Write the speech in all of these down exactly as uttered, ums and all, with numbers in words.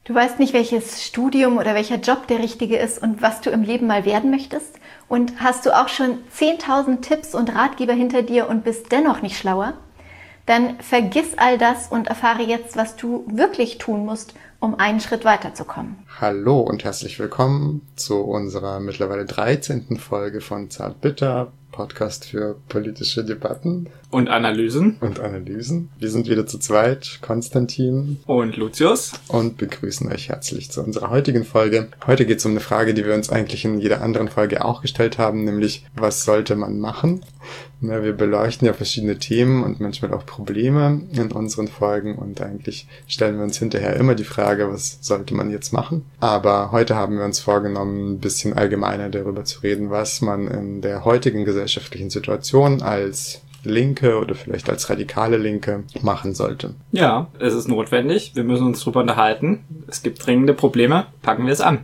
Du weißt nicht, welches Studium oder welcher Job der richtige ist und was du im Leben mal werden möchtest? Und hast du auch schon zehntausend Tipps und Ratgeber hinter dir und bist dennoch nicht schlauer? Dann vergiss all das und erfahre jetzt, was du wirklich tun musst, um einen Schritt weiterzukommen. Hallo und herzlich willkommen zu unserer mittlerweile dreizehnten Folge von Zartbitter, Podcast für politische Debatten. Und Analysen. Und Analysen. Wir sind wieder zu zweit, Konstantin und Lucius. Und begrüßen euch herzlich zu unserer heutigen Folge. Heute geht es um eine Frage, die wir uns eigentlich in jeder anderen Folge auch gestellt haben, nämlich, was sollte man machen? Na, wir beleuchten ja verschiedene Themen und manchmal auch Probleme in unseren Folgen und eigentlich stellen wir uns hinterher immer die Frage, was sollte man jetzt machen? Aber heute haben wir uns vorgenommen, ein bisschen allgemeiner darüber zu reden, was man in der heutigen gesellschaftlichen Situation als Linke oder vielleicht als radikale Linke machen sollte. Ja, es ist notwendig. Wir müssen uns drüber unterhalten. Es gibt dringende Probleme. Packen wir es an.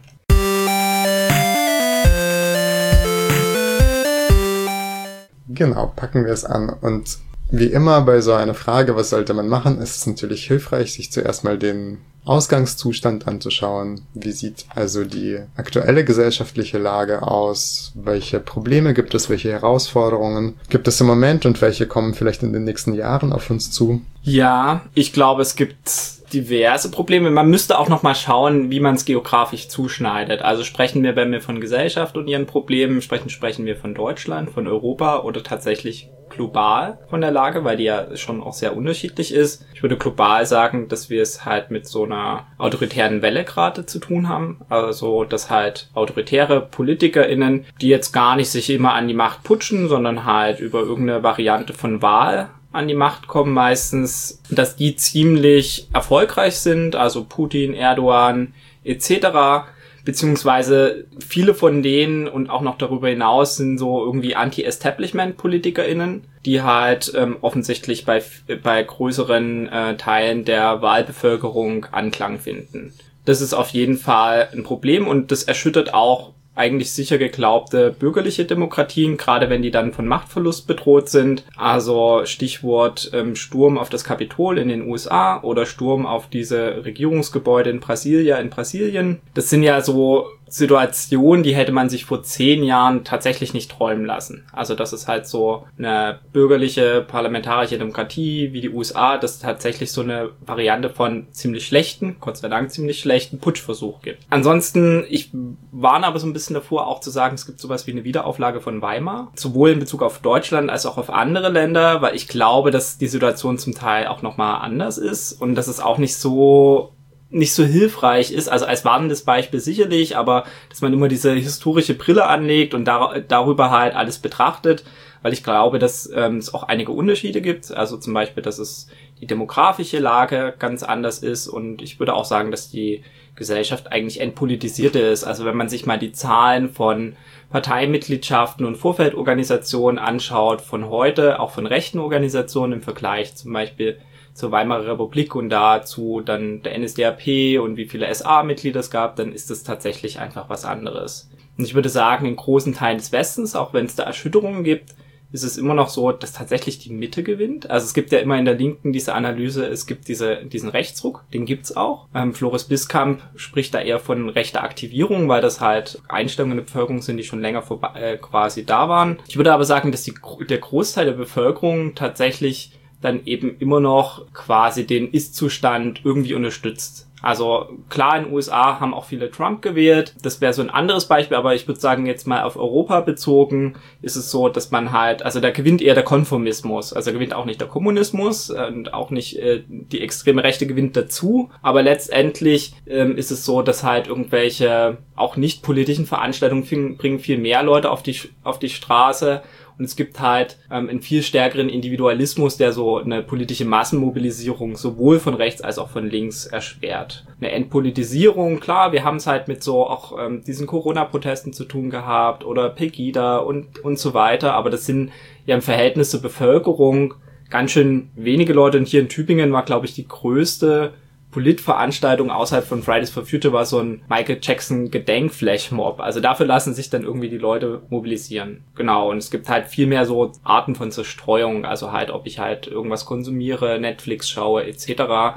Genau, packen wir es an. Und wie immer bei so einer Frage, was sollte man machen, ist es natürlich hilfreich, sich zuerst mal den Ausgangszustand anzuschauen. Wie sieht also die aktuelle gesellschaftliche Lage aus? Welche Probleme gibt es? Welche Herausforderungen gibt es im Moment? Und welche kommen vielleicht in den nächsten Jahren auf uns zu? Ja, ich glaube, es gibt diverse Probleme. Man müsste auch noch mal schauen, wie man es geografisch zuschneidet. Also sprechen wir, wenn wir von Gesellschaft und ihren Problemen sprechen, sprechen wir von Deutschland, von Europa oder tatsächlich global von der Lage, weil die ja schon auch sehr unterschiedlich ist. Ich würde global sagen, dass wir es halt mit so einer autoritären Welle gerade zu tun haben. Also, dass halt autoritäre PolitikerInnen, die jetzt gar nicht sich immer an die Macht putschen, sondern halt über irgendeine Variante von Wahl an die Macht kommen meistens, dass die ziemlich erfolgreich sind, also Putin, Erdogan et cetera, beziehungsweise viele von denen und auch noch darüber hinaus sind so irgendwie Anti-Establishment-PolitikerInnen, die halt ähm, offensichtlich bei bei größeren äh, Teilen der Wahlbevölkerung Anklang finden. Das ist auf jeden Fall ein Problem und das erschüttert auch eigentlich sicher geglaubte bürgerliche Demokratien, gerade wenn die dann von Machtverlust bedroht sind. Also Stichwort ähm, Sturm auf das Kapitol in den U S A oder Sturm auf diese Regierungsgebäude in Brasilia, in Brasilien. Das sind ja so Situationen, die hätte man sich vor zehn Jahren tatsächlich nicht träumen lassen. Also das ist halt so eine bürgerliche, parlamentarische Demokratie wie die U S A, das tatsächlich so eine Variante von ziemlich schlechten, Gott sei Dank ziemlich schlechten Putschversuch gibt. Ansonsten, ich warne aber so ein bisschen davor, auch zu sagen, es gibt sowas wie eine Wiederauflage von Weimar, sowohl in Bezug auf Deutschland als auch auf andere Länder, weil ich glaube, dass die Situation zum Teil auch nochmal anders ist und dass es auch nicht so nicht so hilfreich ist, also als warnendes Beispiel sicherlich, aber dass man immer diese historische Brille anlegt und dar- darüber halt alles betrachtet, weil ich glaube, dass ähm, es auch einige Unterschiede gibt, also zum Beispiel, dass es die demografische Lage ganz anders ist und ich würde auch sagen, dass die Gesellschaft eigentlich entpolitisierte ist, also wenn man sich mal die Zahlen von Parteimitgliedschaften und Vorfeldorganisationen anschaut, von heute, auch von rechten Organisationen im Vergleich zum Beispiel zur Weimarer Republik und dazu dann der N S D A P und wie viele S A-Mitglieder es gab, dann ist das tatsächlich einfach was anderes. Und ich würde sagen, in großen Teilen des Westens, auch wenn es da Erschütterungen gibt, ist es immer noch so, dass tatsächlich die Mitte gewinnt. Also es gibt ja immer in der Linken diese Analyse, es gibt diese diesen Rechtsruck, den gibt's auch. Ähm, Floris Biskamp spricht da eher von rechter Aktivierung, weil das halt Einstellungen der Bevölkerung sind, die schon länger vorbei, äh, quasi da waren. Ich würde aber sagen, dass die, der Großteil der Bevölkerung tatsächlich dann eben immer noch quasi den Ist-Zustand irgendwie unterstützt. Also klar, in den U S A haben auch viele Trump gewählt. Das wäre so ein anderes Beispiel, aber ich würde sagen, jetzt mal auf Europa bezogen, ist es so, dass man halt, also da gewinnt eher der Konformismus. Also gewinnt auch nicht der Kommunismus und auch nicht äh, die extreme Rechte gewinnt dazu. Aber letztendlich ähm, ist es so, dass halt irgendwelche auch nicht politischen Veranstaltungen f- bringen viel mehr Leute auf die auf die Straße. Und es gibt halt ähm, einen viel stärkeren Individualismus, der so eine politische Massenmobilisierung sowohl von rechts als auch von links erschwert. Eine Entpolitisierung, klar, wir haben es halt mit so auch ähm, diesen Corona-Protesten zu tun gehabt oder Pegida und und so weiter, aber das sind ja im Verhältnis zur Bevölkerung ganz schön wenige Leute. Und hier in Tübingen war, glaube ich, die größte Politveranstaltung außerhalb von Fridays for Future war so ein Michael Jackson Gedenkflashmob. Also dafür lassen sich dann irgendwie die Leute mobilisieren. Genau, und es gibt halt viel mehr so Arten von Zerstreuung, also halt, ob ich halt irgendwas konsumiere, Netflix schaue et cetera.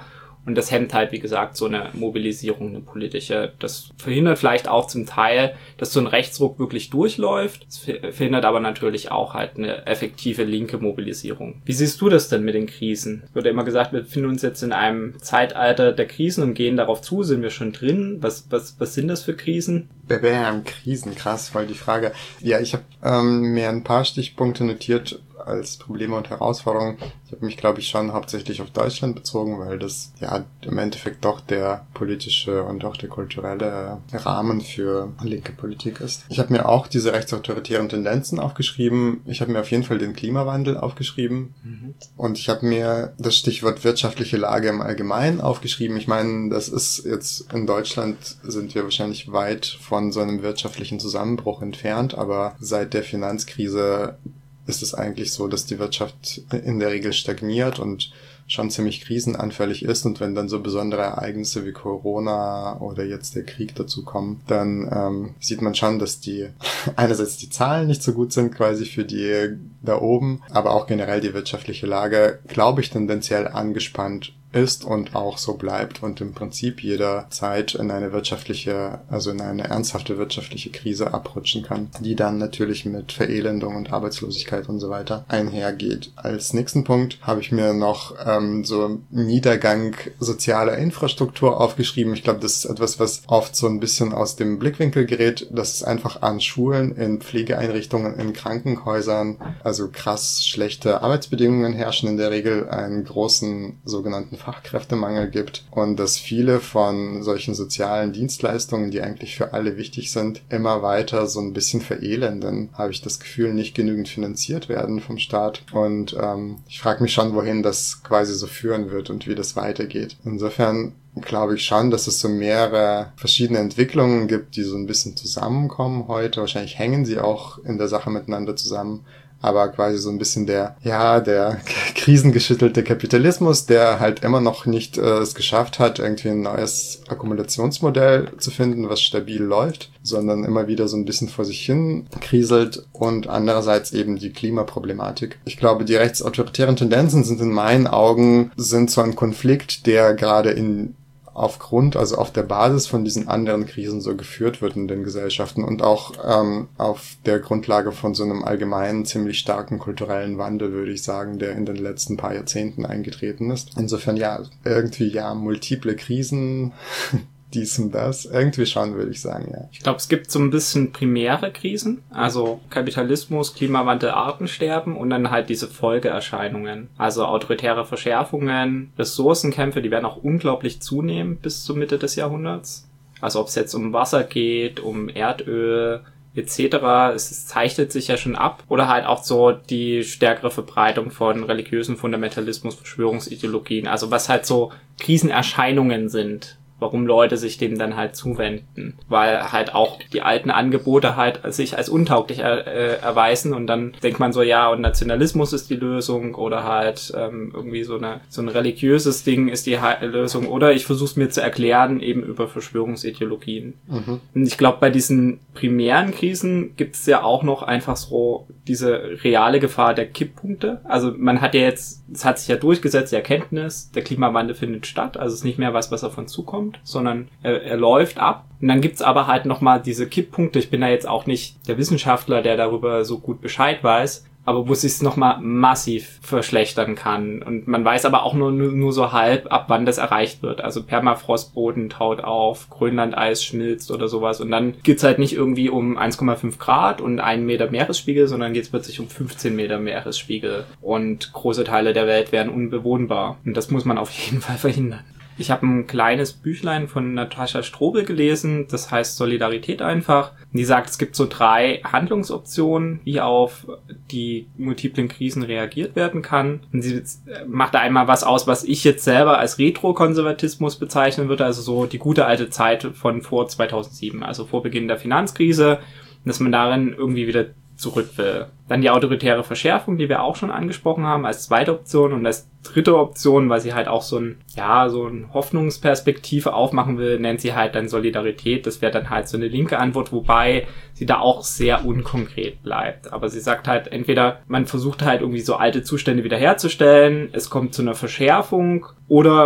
Und das hemmt halt, wie gesagt, so eine Mobilisierung, eine politische. Das verhindert vielleicht auch zum Teil, dass so ein Rechtsruck wirklich durchläuft. Das verhindert aber natürlich auch halt eine effektive linke Mobilisierung. Wie siehst du das denn mit den Krisen? Es wird ja immer gesagt, wir befinden uns jetzt in einem Zeitalter der Krisen und gehen darauf zu. Sind wir schon drin? Was, was, was sind das für Krisen? Bam, Krisen, krass, voll die Frage. Ja, ich habe ähm, mir ein paar Stichpunkte notiert als Probleme und Herausforderungen. Ich habe mich, glaube ich, schon hauptsächlich auf Deutschland bezogen, weil das ja im Endeffekt doch der politische und auch der kulturelle Rahmen für linke Politik ist. Ich habe mir auch diese rechtsautoritären Tendenzen aufgeschrieben. Ich habe mir auf jeden Fall den Klimawandel aufgeschrieben. Mhm. Und ich habe mir das Stichwort wirtschaftliche Lage im Allgemeinen aufgeschrieben. Ich meine, das ist jetzt in Deutschland sind wir wahrscheinlich weit von so einem wirtschaftlichen Zusammenbruch entfernt, aber seit der Finanzkrise ist es eigentlich so, dass die Wirtschaft in der Regel stagniert und schon ziemlich krisenanfällig ist. Und wenn dann so besondere Ereignisse wie Corona oder jetzt der Krieg dazu kommen, dann ähm, sieht man schon, dass die einerseits die Zahlen nicht so gut sind quasi für die da oben, aber auch generell die wirtschaftliche Lage, glaube ich, tendenziell angespannt ist und auch so bleibt und im Prinzip jederzeit in eine wirtschaftliche, also in eine ernsthafte wirtschaftliche Krise abrutschen kann, die dann natürlich mit Verelendung und Arbeitslosigkeit und so weiter einhergeht. Als nächsten Punkt habe ich mir noch ähm, so Niedergang sozialer Infrastruktur aufgeschrieben. Ich glaube, das ist etwas, was oft so ein bisschen aus dem Blickwinkel gerät, dass es einfach an Schulen, in Pflegeeinrichtungen, in Krankenhäusern, also krass schlechte Arbeitsbedingungen herrschen in der Regel, einen großen sogenannten Fachkräftemangel gibt und dass viele von solchen sozialen Dienstleistungen, die eigentlich für alle wichtig sind, immer weiter so ein bisschen verelenden, habe ich das Gefühl, nicht genügend finanziert werden vom Staat. Und ähm, ich frage mich schon, wohin das quasi so führen wird und wie das weitergeht. Insofern glaube ich schon, dass es so mehrere verschiedene Entwicklungen gibt, die so ein bisschen zusammenkommen heute. Wahrscheinlich hängen sie auch in der Sache miteinander zusammen. Aber quasi so ein bisschen der, ja, der krisengeschüttelte Kapitalismus, der halt immer noch nicht äh, es geschafft hat, irgendwie ein neues Akkumulationsmodell zu finden, was stabil läuft, sondern immer wieder so ein bisschen vor sich hin kriselt und andererseits eben die Klimaproblematik. Ich glaube, die rechtsautoritären Tendenzen sind in meinen Augen, sind so ein Konflikt, der gerade in aufgrund, also auf der Basis von diesen anderen Krisen so geführt wird in den Gesellschaften und auch ähm, auf der Grundlage von so einem allgemeinen, ziemlich starken kulturellen Wandel, würde ich sagen, der in den letzten paar Jahrzehnten eingetreten ist. Insofern ja, irgendwie ja, multiple Krisen, dies und das, irgendwie schon, würde ich sagen, ja. Ich glaube, es gibt so ein bisschen primäre Krisen, also Kapitalismus, Klimawandel, Artensterben und dann halt diese Folgeerscheinungen, also autoritäre Verschärfungen, Ressourcenkämpfe, die werden auch unglaublich zunehmen bis zur Mitte des Jahrhunderts. Also ob es jetzt um Wasser geht, um Erdöl et cetera, es zeichnet sich ja schon ab. Oder halt auch so die stärkere Verbreitung von religiösen Fundamentalismus, Verschwörungsideologien, also was halt so Krisenerscheinungen sind. Warum Leute sich dem dann halt zuwenden. Weil halt auch die alten Angebote halt sich als untauglich er, äh, erweisen und dann denkt man so, ja, und Nationalismus ist die Lösung oder halt ähm, irgendwie so eine so ein religiöses Ding ist die ha- Lösung oder ich versuche es mir zu erklären eben über Verschwörungsideologien. Mhm. Und ich glaube, bei diesen primären Krisen gibt es ja auch noch einfach so diese reale Gefahr der Kipppunkte. Also man hat ja jetzt, es hat sich ja durchgesetzt, die Erkenntnis, der Klimawandel findet statt, also es ist nicht mehr was, was auf uns zukommt, sondern er, er läuft ab. Und dann gibt's aber halt nochmal diese Kipppunkte. Ich bin da jetzt auch nicht der Wissenschaftler, der darüber so gut Bescheid weiß, aber wo es sich nochmal massiv verschlechtern kann. Und man weiß aber auch nur, nur, nur so halb, ab wann das erreicht wird. Also Permafrostboden taut auf, Grönlandeis schmilzt oder sowas. Und dann geht's halt nicht irgendwie um eins Komma fünf Grad und einen Meter Meeresspiegel, sondern geht's plötzlich um fünfzehn Meter Meeresspiegel. Und große Teile der Welt werden unbewohnbar. Und das muss man auf jeden Fall verhindern. Ich habe ein kleines Büchlein von Natascha Strobel gelesen, das heißt Solidarität einfach. Die sagt, es gibt so drei Handlungsoptionen, wie auf die multiplen Krisen reagiert werden kann. Und sie macht da einmal was aus, was ich jetzt selber als Retrokonservatismus bezeichnen würde, also so die gute alte Zeit von vor zweitausendsieben, also vor Beginn der Finanzkrise, dass man darin irgendwie wieder zurück will. Dann die autoritäre Verschärfung, die wir auch schon angesprochen haben, als zweite Option und als dritte Option, weil sie halt auch so ein, ja, so ein Hoffnungsperspektive aufmachen will, nennt sie halt dann Solidarität. Das wäre dann halt so eine linke Antwort, wobei sie da auch sehr unkonkret bleibt. Aber sie sagt halt entweder, man versucht halt irgendwie so alte Zustände wiederherzustellen, es kommt zu einer Verschärfung oder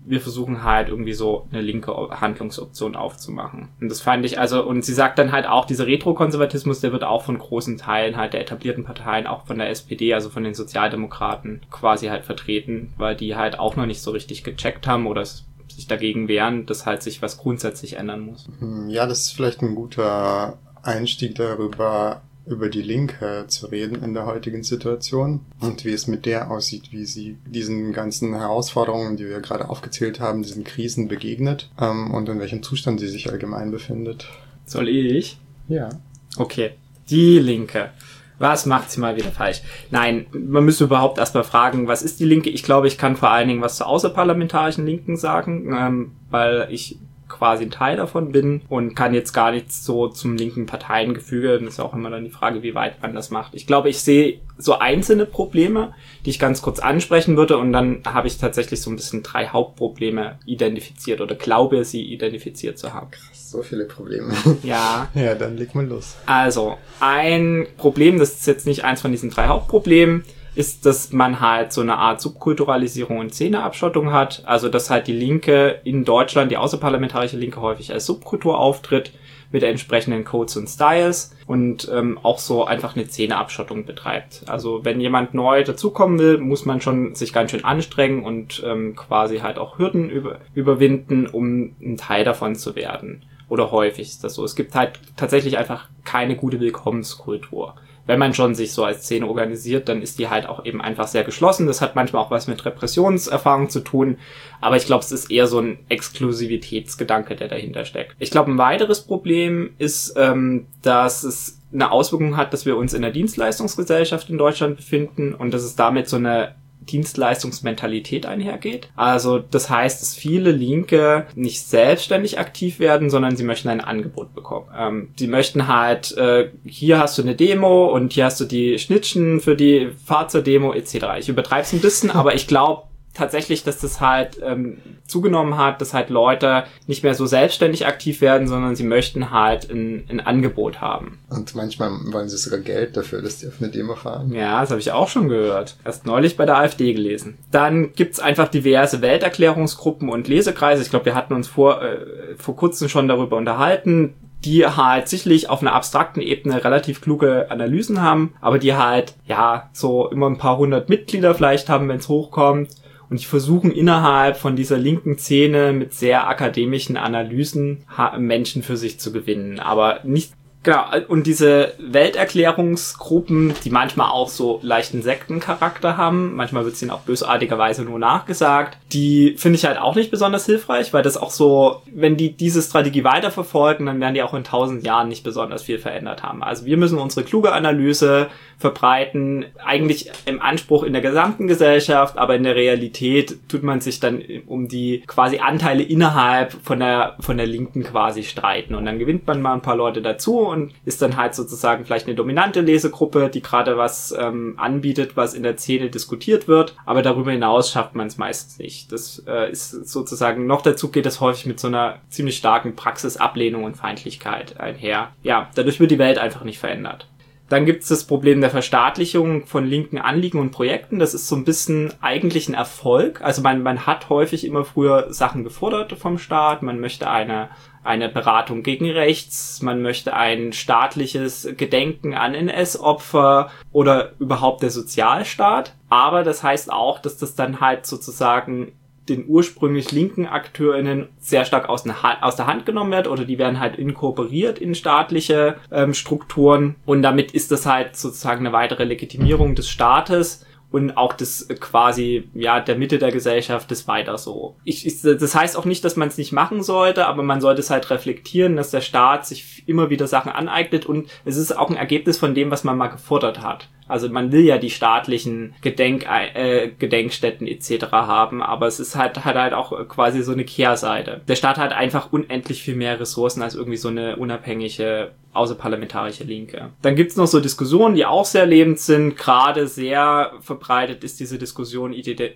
wir versuchen halt irgendwie so eine linke Handlungsoption aufzumachen. Und das fand ich also, und sie sagt dann halt auch, dieser Retrokonservatismus, der wird auch von großen Teilen halt der etablierten Parteien, auch von der S P D, also von den Sozialdemokraten quasi halt vertreten, weil die halt auch noch nicht so richtig gecheckt haben oder sich dagegen wehren, dass halt sich was grundsätzlich ändern muss. Ja, das ist vielleicht ein guter Einstieg darüber, über die Linke zu reden in der heutigen Situation und wie es mit der aussieht, wie sie diesen ganzen Herausforderungen, die wir gerade aufgezählt haben, diesen Krisen begegnet ähm, und in welchem Zustand sie sich allgemein befindet. Soll ich? Ja. Okay. Die Linke. Was macht sie mal wieder falsch? Nein, man müsste überhaupt erstmal fragen, was ist die Linke? Ich glaube, ich kann vor allen Dingen was zur außerparlamentarischen Linken sagen, ähm, weil ich quasi ein Teil davon bin und kann jetzt gar nichts so zum linken Parteiengefüge. Das ist auch immer dann die Frage, wie weit man das macht. Ich glaube, ich sehe so einzelne Probleme, die ich ganz kurz ansprechen würde und dann habe ich tatsächlich so ein bisschen drei Hauptprobleme identifiziert oder glaube, sie identifiziert zu haben. Krass, so viele Probleme. Ja. Ja, dann leg mal los. Also, ein Problem, das ist jetzt nicht eins von diesen drei Hauptproblemen, ist, dass man halt so eine Art Subkulturalisierung und Szeneabschottung hat. Also, dass halt die Linke in Deutschland, die außerparlamentarische Linke, häufig als Subkultur auftritt, mit entsprechenden Codes und Styles und ähm, auch so einfach eine Szeneabschottung betreibt. Also, wenn jemand neu dazukommen will, muss man schon sich ganz schön anstrengen und ähm, quasi halt auch Hürden über, überwinden, um ein Teil davon zu werden. Oder häufig ist das so. Es gibt halt tatsächlich einfach keine gute Willkommenskultur. Wenn man schon sich so als Szene organisiert, dann ist die halt auch eben einfach sehr geschlossen. Das hat manchmal auch was mit Repressionserfahrung zu tun. Aber ich glaube, es ist eher so ein Exklusivitätsgedanke, der dahinter steckt. Ich glaube, ein weiteres Problem ist, ähm, dass es eine Auswirkung hat, dass wir uns in einer Dienstleistungsgesellschaft in Deutschland befinden und dass es damit so eine Dienstleistungsmentalität einhergeht. Also das heißt, dass viele Linke nicht selbstständig aktiv werden, sondern sie möchten ein Angebot bekommen. Ähm, sie möchten halt, äh, hier hast du eine Demo und hier hast du die Schnittchen für die Fahrt zur Demo et cetera. Ich übertreibe es ein bisschen, aber ich glaube tatsächlich, dass das halt ähm, zugenommen hat, dass halt Leute nicht mehr so selbstständig aktiv werden, sondern sie möchten halt ein, ein Angebot haben. Und manchmal wollen sie sogar Geld dafür, dass die auf eine Demo fahren. Ja, das habe ich auch schon gehört. Erst neulich bei der AfD gelesen. Dann gibt's einfach diverse Welterklärungsgruppen und Lesekreise. Ich glaube, wir hatten uns vor, äh, vor kurzem schon darüber unterhalten, die halt sicherlich auf einer abstrakten Ebene relativ kluge Analysen haben, aber die halt, ja, so immer ein paar hundert Mitglieder vielleicht haben, wenn es hochkommt. Und die versuchen innerhalb von dieser linken Szene mit sehr akademischen Analysen Menschen für sich zu gewinnen. Aber nicht, genau, und diese Welterklärungsgruppen, die manchmal auch so leichten Sektencharakter haben, manchmal wird es ihnen auch bösartigerweise nur nachgesagt, die finde ich halt auch nicht besonders hilfreich, weil das auch so, wenn die diese Strategie weiterverfolgen, dann werden die auch in tausend Jahren nicht besonders viel verändert haben. Also wir müssen unsere kluge Analyse verbreiten, eigentlich im Anspruch in der gesamten Gesellschaft, aber in der Realität tut man sich dann um die quasi Anteile innerhalb von der von der Linken quasi streiten und dann gewinnt man mal ein paar Leute dazu und ist dann halt sozusagen vielleicht eine dominante Lesegruppe, die gerade was ähm, anbietet, was in der Szene diskutiert wird, aber darüber hinaus schafft man es meistens nicht. Das äh, ist sozusagen, noch dazu geht das häufig mit so einer ziemlich starken Praxisablehnung und Feindlichkeit einher. Ja, dadurch wird die Welt einfach nicht verändert. Dann gibt es das Problem der Verstaatlichung von linken Anliegen und Projekten. Das ist so ein bisschen eigentlich ein Erfolg. Also man, man hat häufig immer früher Sachen gefordert vom Staat. Man möchte eine, eine Beratung gegen rechts. Man möchte ein staatliches Gedenken an N S-Opfer oder überhaupt der Sozialstaat. Aber das heißt auch, dass das dann halt sozusagen den ursprünglich linken AkteurInnen sehr stark aus, aus der Hand genommen wird oder die werden halt inkorporiert in staatliche ähm, Strukturen und damit ist das halt sozusagen eine weitere Legitimierung des Staates und auch des quasi, ja, der Mitte der Gesellschaft ist weiter so. Ich, ich, das heißt auch nicht, dass man es nicht machen sollte, aber man sollte es halt reflektieren, dass der Staat sich immer wieder Sachen aneignet und es ist auch ein Ergebnis von dem, was man mal gefordert hat. Also man will ja die staatlichen Gedenk, äh, Gedenkstätten et cetera haben, aber es ist halt, hat halt auch quasi so eine Kehrseite. Der Staat hat einfach unendlich viel mehr Ressourcen als irgendwie so eine unabhängige außerparlamentarische Linke. Dann gibt's noch so Diskussionen, die auch sehr lebend sind. Gerade sehr verbreitet ist diese Diskussion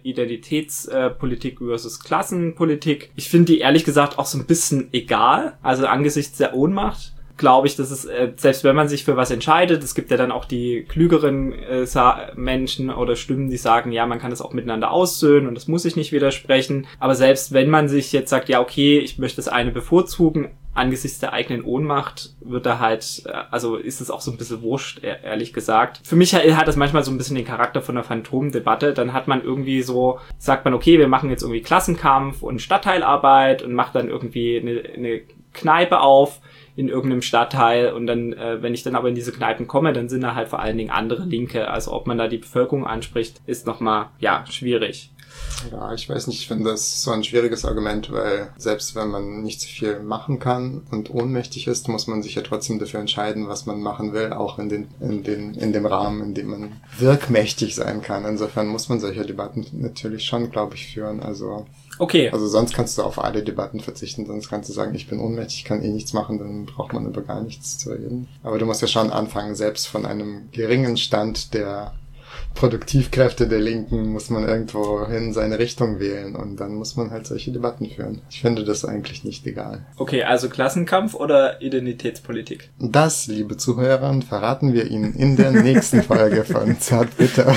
Identitätspolitik versus Klassenpolitik. Ich finde die ehrlich gesagt auch so ein bisschen egal. Also angesichts der Ohnmacht glaube ich, dass es, äh, selbst wenn man sich für was entscheidet, es gibt ja dann auch die klügeren äh, Sa- Menschen oder Stimmen, die sagen, ja, man kann das auch miteinander aussöhnen und das muss ich nicht widersprechen. Aber selbst wenn man sich jetzt sagt, ja, okay, ich möchte das eine bevorzugen, angesichts der eigenen Ohnmacht wird da halt, also ist es auch so ein bisschen wurscht, ehrlich gesagt. Für mich hat das manchmal so ein bisschen den Charakter von einer Phantomdebatte. Dann hat man irgendwie so, sagt man, okay, wir machen jetzt irgendwie Klassenkampf und Stadtteilarbeit und macht dann irgendwie eine, eine Kneipe auf in irgendeinem Stadtteil und dann, äh, wenn ich dann aber in diese Kneipen komme, dann sind da halt vor allen Dingen andere Linke. Also ob man da die Bevölkerung anspricht, ist nochmal, ja, schwierig. Ja, ich weiß nicht, ich finde das so ein schwieriges Argument, weil selbst wenn man nicht so viel machen kann und ohnmächtig ist, muss man sich ja trotzdem dafür entscheiden, was man machen will, auch in den, in den, in dem Rahmen, in dem man wirkmächtig sein kann. Insofern muss man solche Debatten natürlich schon, glaube ich, führen. Also, okay. Also sonst kannst du auf alle Debatten verzichten, sonst kannst du sagen, ich bin ohnmächtig, kann eh nichts machen, dann braucht man über gar nichts zu reden. Aber du musst ja schon anfangen, selbst von einem geringen Stand der Produktivkräfte der Linken muss man irgendwo hin seine Richtung wählen und dann muss man halt solche Debatten führen. Ich finde das eigentlich nicht egal. Okay, also Klassenkampf oder Identitätspolitik? Das, liebe Zuhörer, verraten wir Ihnen in der nächsten Folge von Zartbitter.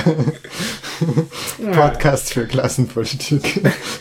Podcast für Klassenpolitik.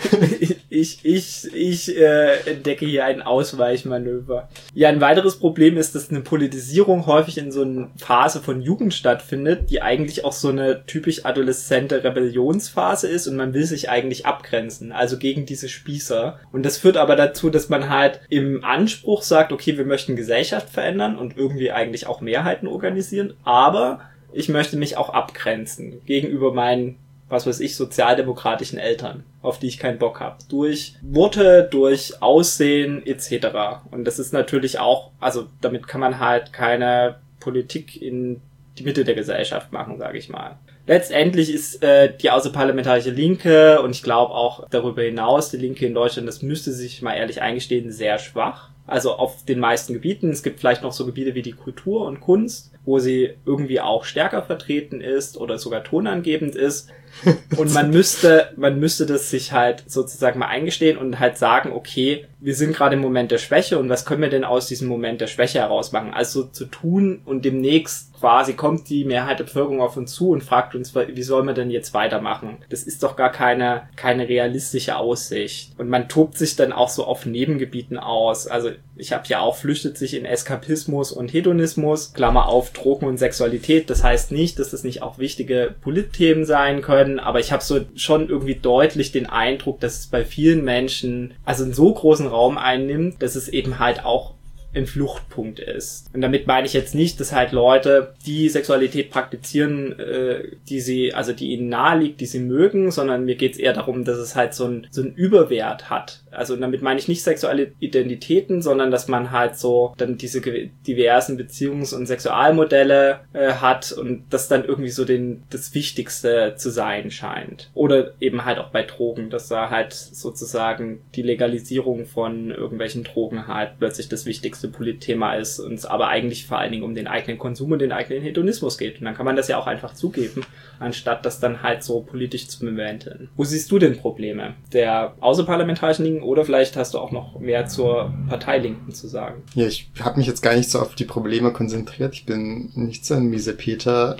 Ich, ich, ich äh, entdecke hier ein Ausweichmanöver. Ja, ein weiteres Problem ist, dass eine Politisierung häufig in so einer Phase von Jugend stattfindet, die eigentlich auch so eine typisch adoleszente Rebellionsphase ist und man will sich eigentlich abgrenzen, also gegen diese Spießer. Und das führt aber dazu, dass man halt im Anspruch sagt, okay, wir möchten Gesellschaft verändern und irgendwie eigentlich auch Mehrheiten organisieren, aber ich möchte mich auch abgrenzen gegenüber meinen, was weiß ich, sozialdemokratischen Eltern, auf die ich keinen Bock habe. Durch Worte, durch Aussehen et cetera. Und das ist natürlich auch, also damit kann man halt keine Politik in die Mitte der Gesellschaft machen, sage ich mal. Letztendlich ist äh, die außerparlamentarische Linke und ich glaube auch darüber hinaus die Linke in Deutschland, das müsste sich mal ehrlich eingestehen, sehr schwach. Also auf den meisten Gebieten. Es gibt vielleicht noch so Gebiete wie die Kultur und Kunst, wo sie irgendwie auch stärker vertreten ist oder sogar tonangebend ist. Und man müsste, man müsste das sich halt sozusagen mal eingestehen und halt sagen, okay, wir sind gerade im Moment der Schwäche und was können wir denn aus diesem Moment der Schwäche heraus machen? Also zu tun und demnächst quasi kommt die Mehrheit der Bevölkerung auf uns zu und fragt uns, wie sollen wir denn jetzt weitermachen? Das ist doch gar keine, keine realistische Aussicht. Und man tobt sich dann auch so auf Nebengebieten aus. Also ich habe ja auch, flüchtet sich in Eskapismus und Hedonismus, Klammer auf, Drogen und Sexualität. Das heißt nicht, dass das nicht auch wichtige Politthemen sein können, aber ich habe so schon irgendwie deutlich den Eindruck, dass es bei vielen Menschen also einen so großen Raum einnimmt, dass es eben halt auch ein Fluchtpunkt ist. Und damit meine ich jetzt nicht, dass halt Leute, die Sexualität praktizieren, äh, die sie, also die ihnen nahe liegt, die sie mögen, sondern mir geht's eher darum, dass es halt so ein so ein Überwert hat. Also damit meine ich nicht sexuelle Identitäten, sondern dass man halt so dann diese diversen Beziehungs- und Sexualmodelle äh, hat und das dann irgendwie so den das Wichtigste zu sein scheint. Oder eben halt auch bei Drogen, dass da halt sozusagen die Legalisierung von irgendwelchen Drogen halt plötzlich das Wichtigste Politthema ist und es aber eigentlich vor allen Dingen um den eigenen Konsum und den eigenen Hedonismus geht. Und dann kann man das ja auch einfach zugeben, anstatt das dann halt so politisch zu bewältigen. Wo siehst du denn Probleme? Der außerparlamentarischen Linken oder vielleicht hast du auch noch mehr zur Parteilinken zu sagen? Ja, ich habe mich jetzt gar nicht so auf die Probleme konzentriert. Ich bin nicht so ein Miesepeter.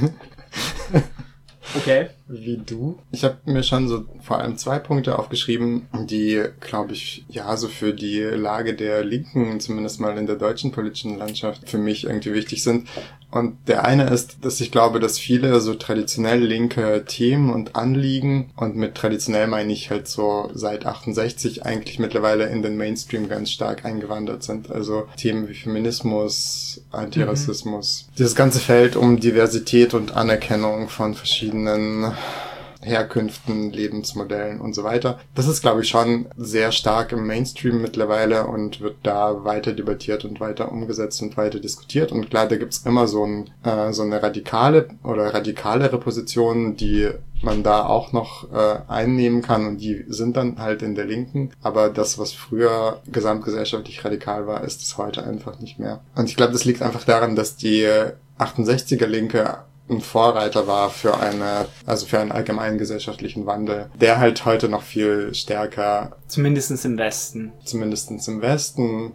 Okay. Wie du. Ich habe mir schon so vor allem zwei Punkte aufgeschrieben, die, glaube ich, ja, so für die Lage der Linken, zumindest mal in der deutschen politischen Landschaft, für mich irgendwie wichtig sind. Und der eine ist, dass ich glaube, dass viele so traditionell linke Themen und Anliegen, und mit traditionell meine ich halt so seit achtundsechzig eigentlich mittlerweile in den Mainstream ganz stark eingewandert sind. Also Themen wie Feminismus, Antirassismus. Mhm. Dieses ganze Feld um Diversität und Anerkennung von verschiedenen Herkünften, Lebensmodellen und so weiter. Das ist, glaube ich, schon sehr stark im Mainstream mittlerweile und wird da weiter debattiert und weiter umgesetzt und weiter diskutiert. Und klar, da gibt's immer so, ein, äh, so eine radikale oder radikalere Position, die man da auch noch äh, einnehmen kann und die sind dann halt in der Linken. Aber das, was früher gesamtgesellschaftlich radikal war, ist es heute einfach nicht mehr. Und ich glaube, das liegt einfach daran, dass die achtundsechziger Linke ein Vorreiter war für eine, also für einen allgemeinen gesellschaftlichen Wandel, der halt heute noch viel stärker, zumindestens im Westen, zumindestens im Westen,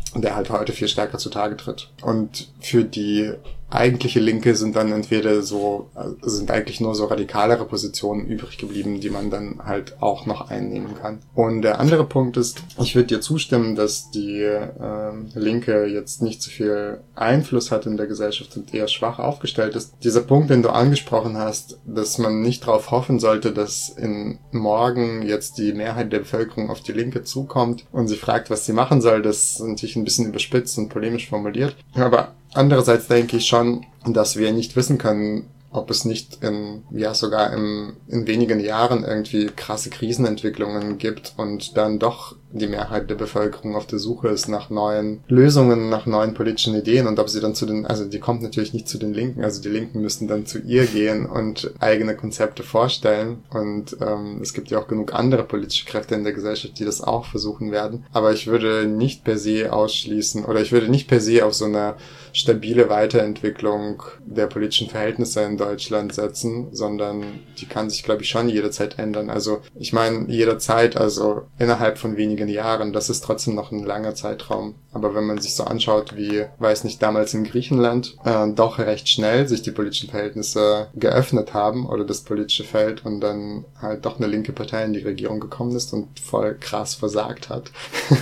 der halt heute viel stärker zutage tritt. Und für die eigentliche Linke sind dann entweder so, sind eigentlich nur so radikalere Positionen übrig geblieben, die man dann halt auch noch einnehmen kann. Und der andere Punkt ist, ich würde dir zustimmen, dass die äh, Linke jetzt nicht so viel Einfluss hat in der Gesellschaft und eher schwach aufgestellt ist. Dieser Punkt, den du angesprochen hast, dass man nicht darauf hoffen sollte, dass in morgen jetzt die Mehrheit der Bevölkerung auf die Linke zukommt und sie fragt, was sie machen soll, das ist natürlich ein bisschen überspitzt und polemisch formuliert. Aber andererseits denke ich schon, dass wir nicht wissen können, ob es nicht in, ja sogar im, in wenigen Jahren irgendwie krasse Krisenentwicklungen gibt und dann doch die Mehrheit der Bevölkerung auf der Suche ist nach neuen Lösungen, nach neuen politischen Ideen und ob sie dann zu den, also die kommt natürlich nicht zu den Linken, also die Linken müssten dann zu ihr gehen und eigene Konzepte vorstellen und ähm, es gibt ja auch genug andere politische Kräfte in der Gesellschaft, die das auch versuchen werden, aber ich würde nicht per se ausschließen oder ich würde nicht per se auf so eine stabile Weiterentwicklung der politischen Verhältnisse in Deutschland setzen, sondern die kann sich, glaube ich, schon jederzeit ändern. Also ich meine, jederzeit, also innerhalb von wenigen Jahren, das ist trotzdem noch ein langer Zeitraum. Aber wenn man sich so anschaut, wie, weiß nicht, damals in Griechenland äh, doch recht schnell sich die politischen Verhältnisse geöffnet haben oder das politische Feld und dann halt doch eine linke Partei in die Regierung gekommen ist und voll krass versagt hat,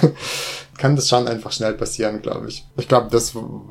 kann das schon einfach schnell passieren, glaube ich. Ich glaube, das,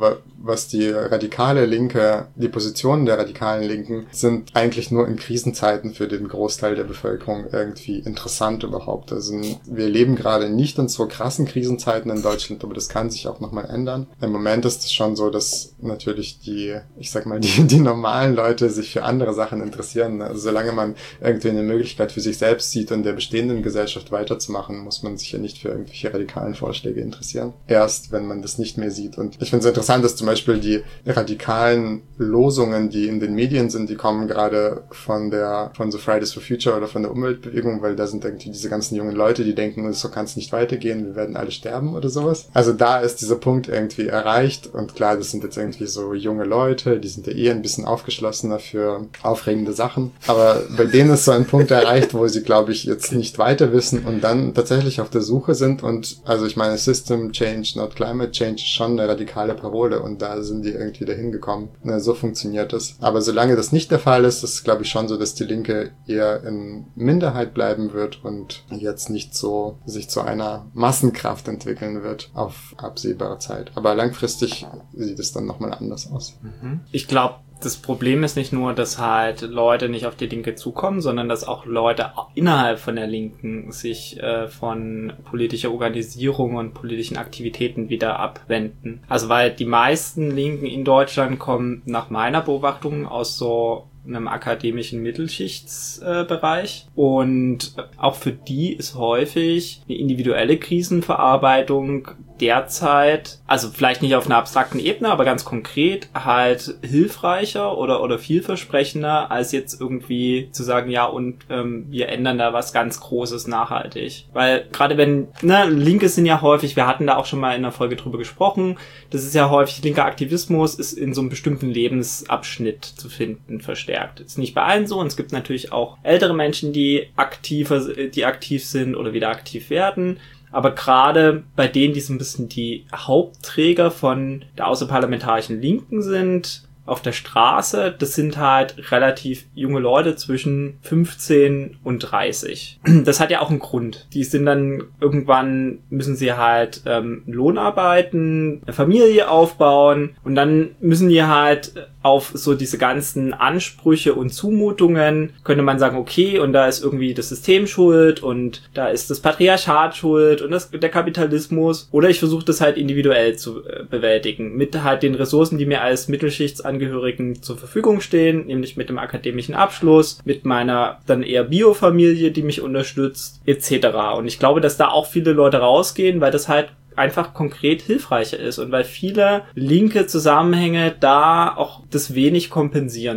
was die radikale Linke, die Positionen der radikalen Linken sind eigentlich nur in Krisenzeiten für den Großteil der Bevölkerung irgendwie interessant überhaupt. Also wir leben gerade nicht in so krassen Krisenzeiten in Deutschland, aber das kann sich auch nochmal ändern. Im Moment ist es schon so, dass natürlich die, ich sag mal, die, die normalen Leute sich für andere Sachen interessieren. Also solange man irgendwie eine Möglichkeit für sich selbst sieht, in der bestehenden Gesellschaft weiterzumachen, muss man sich ja nicht für irgendwelche radikalen Vorschläge interessieren. Erst, wenn man das nicht mehr sieht. Und ich finde es interessant, dass zum Beispiel die radikalen Losungen, die in den Medien sind, die kommen gerade von der, von so Fridays for Future oder von der Umweltbewegung, weil da sind irgendwie diese ganzen jungen Leute, die denken, so kann es nicht weitergehen, wir werden alle sterben oder sowas. Also da ist dieser Punkt irgendwie erreicht und klar, das sind jetzt irgendwie so junge Leute, die sind ja eh ein bisschen aufgeschlossener für aufregende Sachen, aber bei denen ist so ein Punkt erreicht, wo sie, glaube ich, jetzt nicht weiter wissen und dann tatsächlich auf der Suche sind und, also ich meine, System Change, not Climate Change ist schon eine radikale Parole und da sind die irgendwie dahin gekommen. Na, so funktioniert das. Aber solange das nicht der Fall ist, ist es, glaube ich, schon so, dass die Linke eher in Minderheit bleiben wird und jetzt nicht so sich zu einer Massenkraft entwickeln wird auf absehbare Zeit. Aber langfristig sieht es dann nochmal anders aus. Ich glaube, das Problem ist nicht nur, dass halt Leute nicht auf die Linke zukommen, sondern dass auch Leute innerhalb von der Linken sich äh, von politischer Organisierung und politischen Aktivitäten wieder abwenden. Also weil die meisten Linken in Deutschland kommen nach meiner Beobachtung aus so einem akademischen Mittelschichtsbereich. Äh, und auch für die ist häufig eine individuelle Krisenverarbeitung derzeit, also vielleicht nicht auf einer abstrakten Ebene, aber ganz konkret halt hilfreicher oder oder vielversprechender, als jetzt irgendwie zu sagen, ja und ähm, wir ändern da was ganz Großes nachhaltig. Weil gerade wenn, ne, Linke sind ja häufig, wir hatten da auch schon mal in einer Folge drüber gesprochen, das ist ja häufig, linker Aktivismus ist in so einem bestimmten Lebensabschnitt zu finden, verstärkt. Ist nicht bei allen so und es gibt natürlich auch ältere Menschen, die aktiver, die aktiv sind oder wieder aktiv werden. Aber gerade bei denen, die so ein bisschen die Hauptträger von der außerparlamentarischen Linken sind, auf der Straße, das sind halt relativ junge Leute zwischen fünfzehn und dreißig. Das hat ja auch einen Grund. Die sind dann irgendwann, müssen sie halt ähm, Lohn arbeiten, eine Familie aufbauen und dann müssen die halt auf so diese ganzen Ansprüche und Zumutungen, könnte man sagen, okay, und da ist irgendwie das System schuld und da ist das Patriarchat schuld und das, der Kapitalismus. Oder ich versuche das halt individuell zu äh, bewältigen, mit halt den Ressourcen, die mir als Mittelschichtsangehörigen zur Verfügung stehen, nämlich mit dem akademischen Abschluss, mit meiner dann eher Biofamilie, die mich unterstützt, et cetera. Und ich glaube, dass da auch viele Leute rausgehen, weil das halt einfach konkret hilfreicher ist und weil viele linke Zusammenhänge da auch das wenig kompensieren.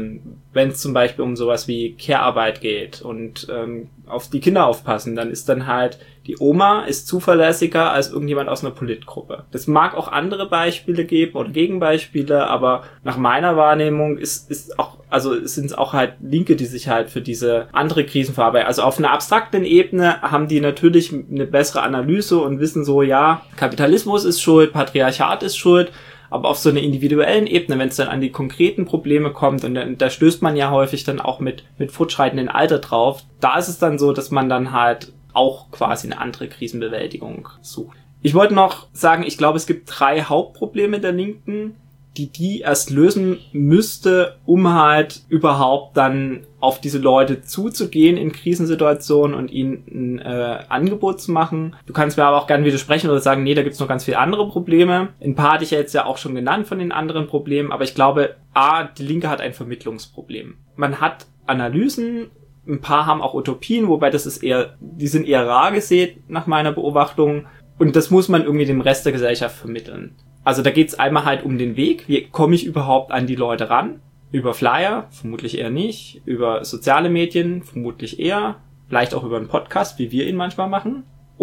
wenn es zum Beispiel um sowas wie Care-Arbeit geht und ähm, auf die Kinder aufpassen, dann ist dann halt die Oma ist zuverlässiger als irgendjemand aus einer Politgruppe. Das mag auch andere Beispiele geben oder Gegenbeispiele, aber nach meiner Wahrnehmung ist ist auch, also sind es auch halt Linke, die sich halt für diese andere Krisen verarbeiten. Also auf einer abstrakten Ebene haben die natürlich eine bessere Analyse und wissen so, ja, Kapitalismus ist schuld, Patriarchat ist schuld, aber auf so einer individuellen Ebene, wenn es dann an die konkreten Probleme kommt, und dann, da stößt man ja häufig dann auch mit mit fortschreitendem Alter drauf, da ist es dann so, dass man dann halt auch quasi eine andere Krisenbewältigung sucht. Ich wollte noch sagen, ich glaube, es gibt drei Hauptprobleme der Linken, die die erst lösen müsste, um halt überhaupt dann auf diese Leute zuzugehen in Krisensituationen und ihnen ein äh, Angebot zu machen. Du kannst mir aber auch gerne widersprechen oder sagen, nee, da gibt's noch ganz viele andere Probleme. Ein paar hatte ich ja jetzt ja auch schon genannt von den anderen Problemen, aber ich glaube, A, die Linke hat ein Vermittlungsproblem. Man hat Analysen, ein paar haben auch Utopien, wobei das ist eher, die sind eher rar gesät nach meiner Beobachtung, und das muss man irgendwie dem Rest der Gesellschaft vermitteln. Also da geht's einmal halt um den Weg. Wie komme ich überhaupt an die Leute ran? Über Flyer? Vermutlich eher nicht. Über soziale Medien? Vermutlich eher. Vielleicht auch über einen Podcast, wie wir ihn manchmal machen.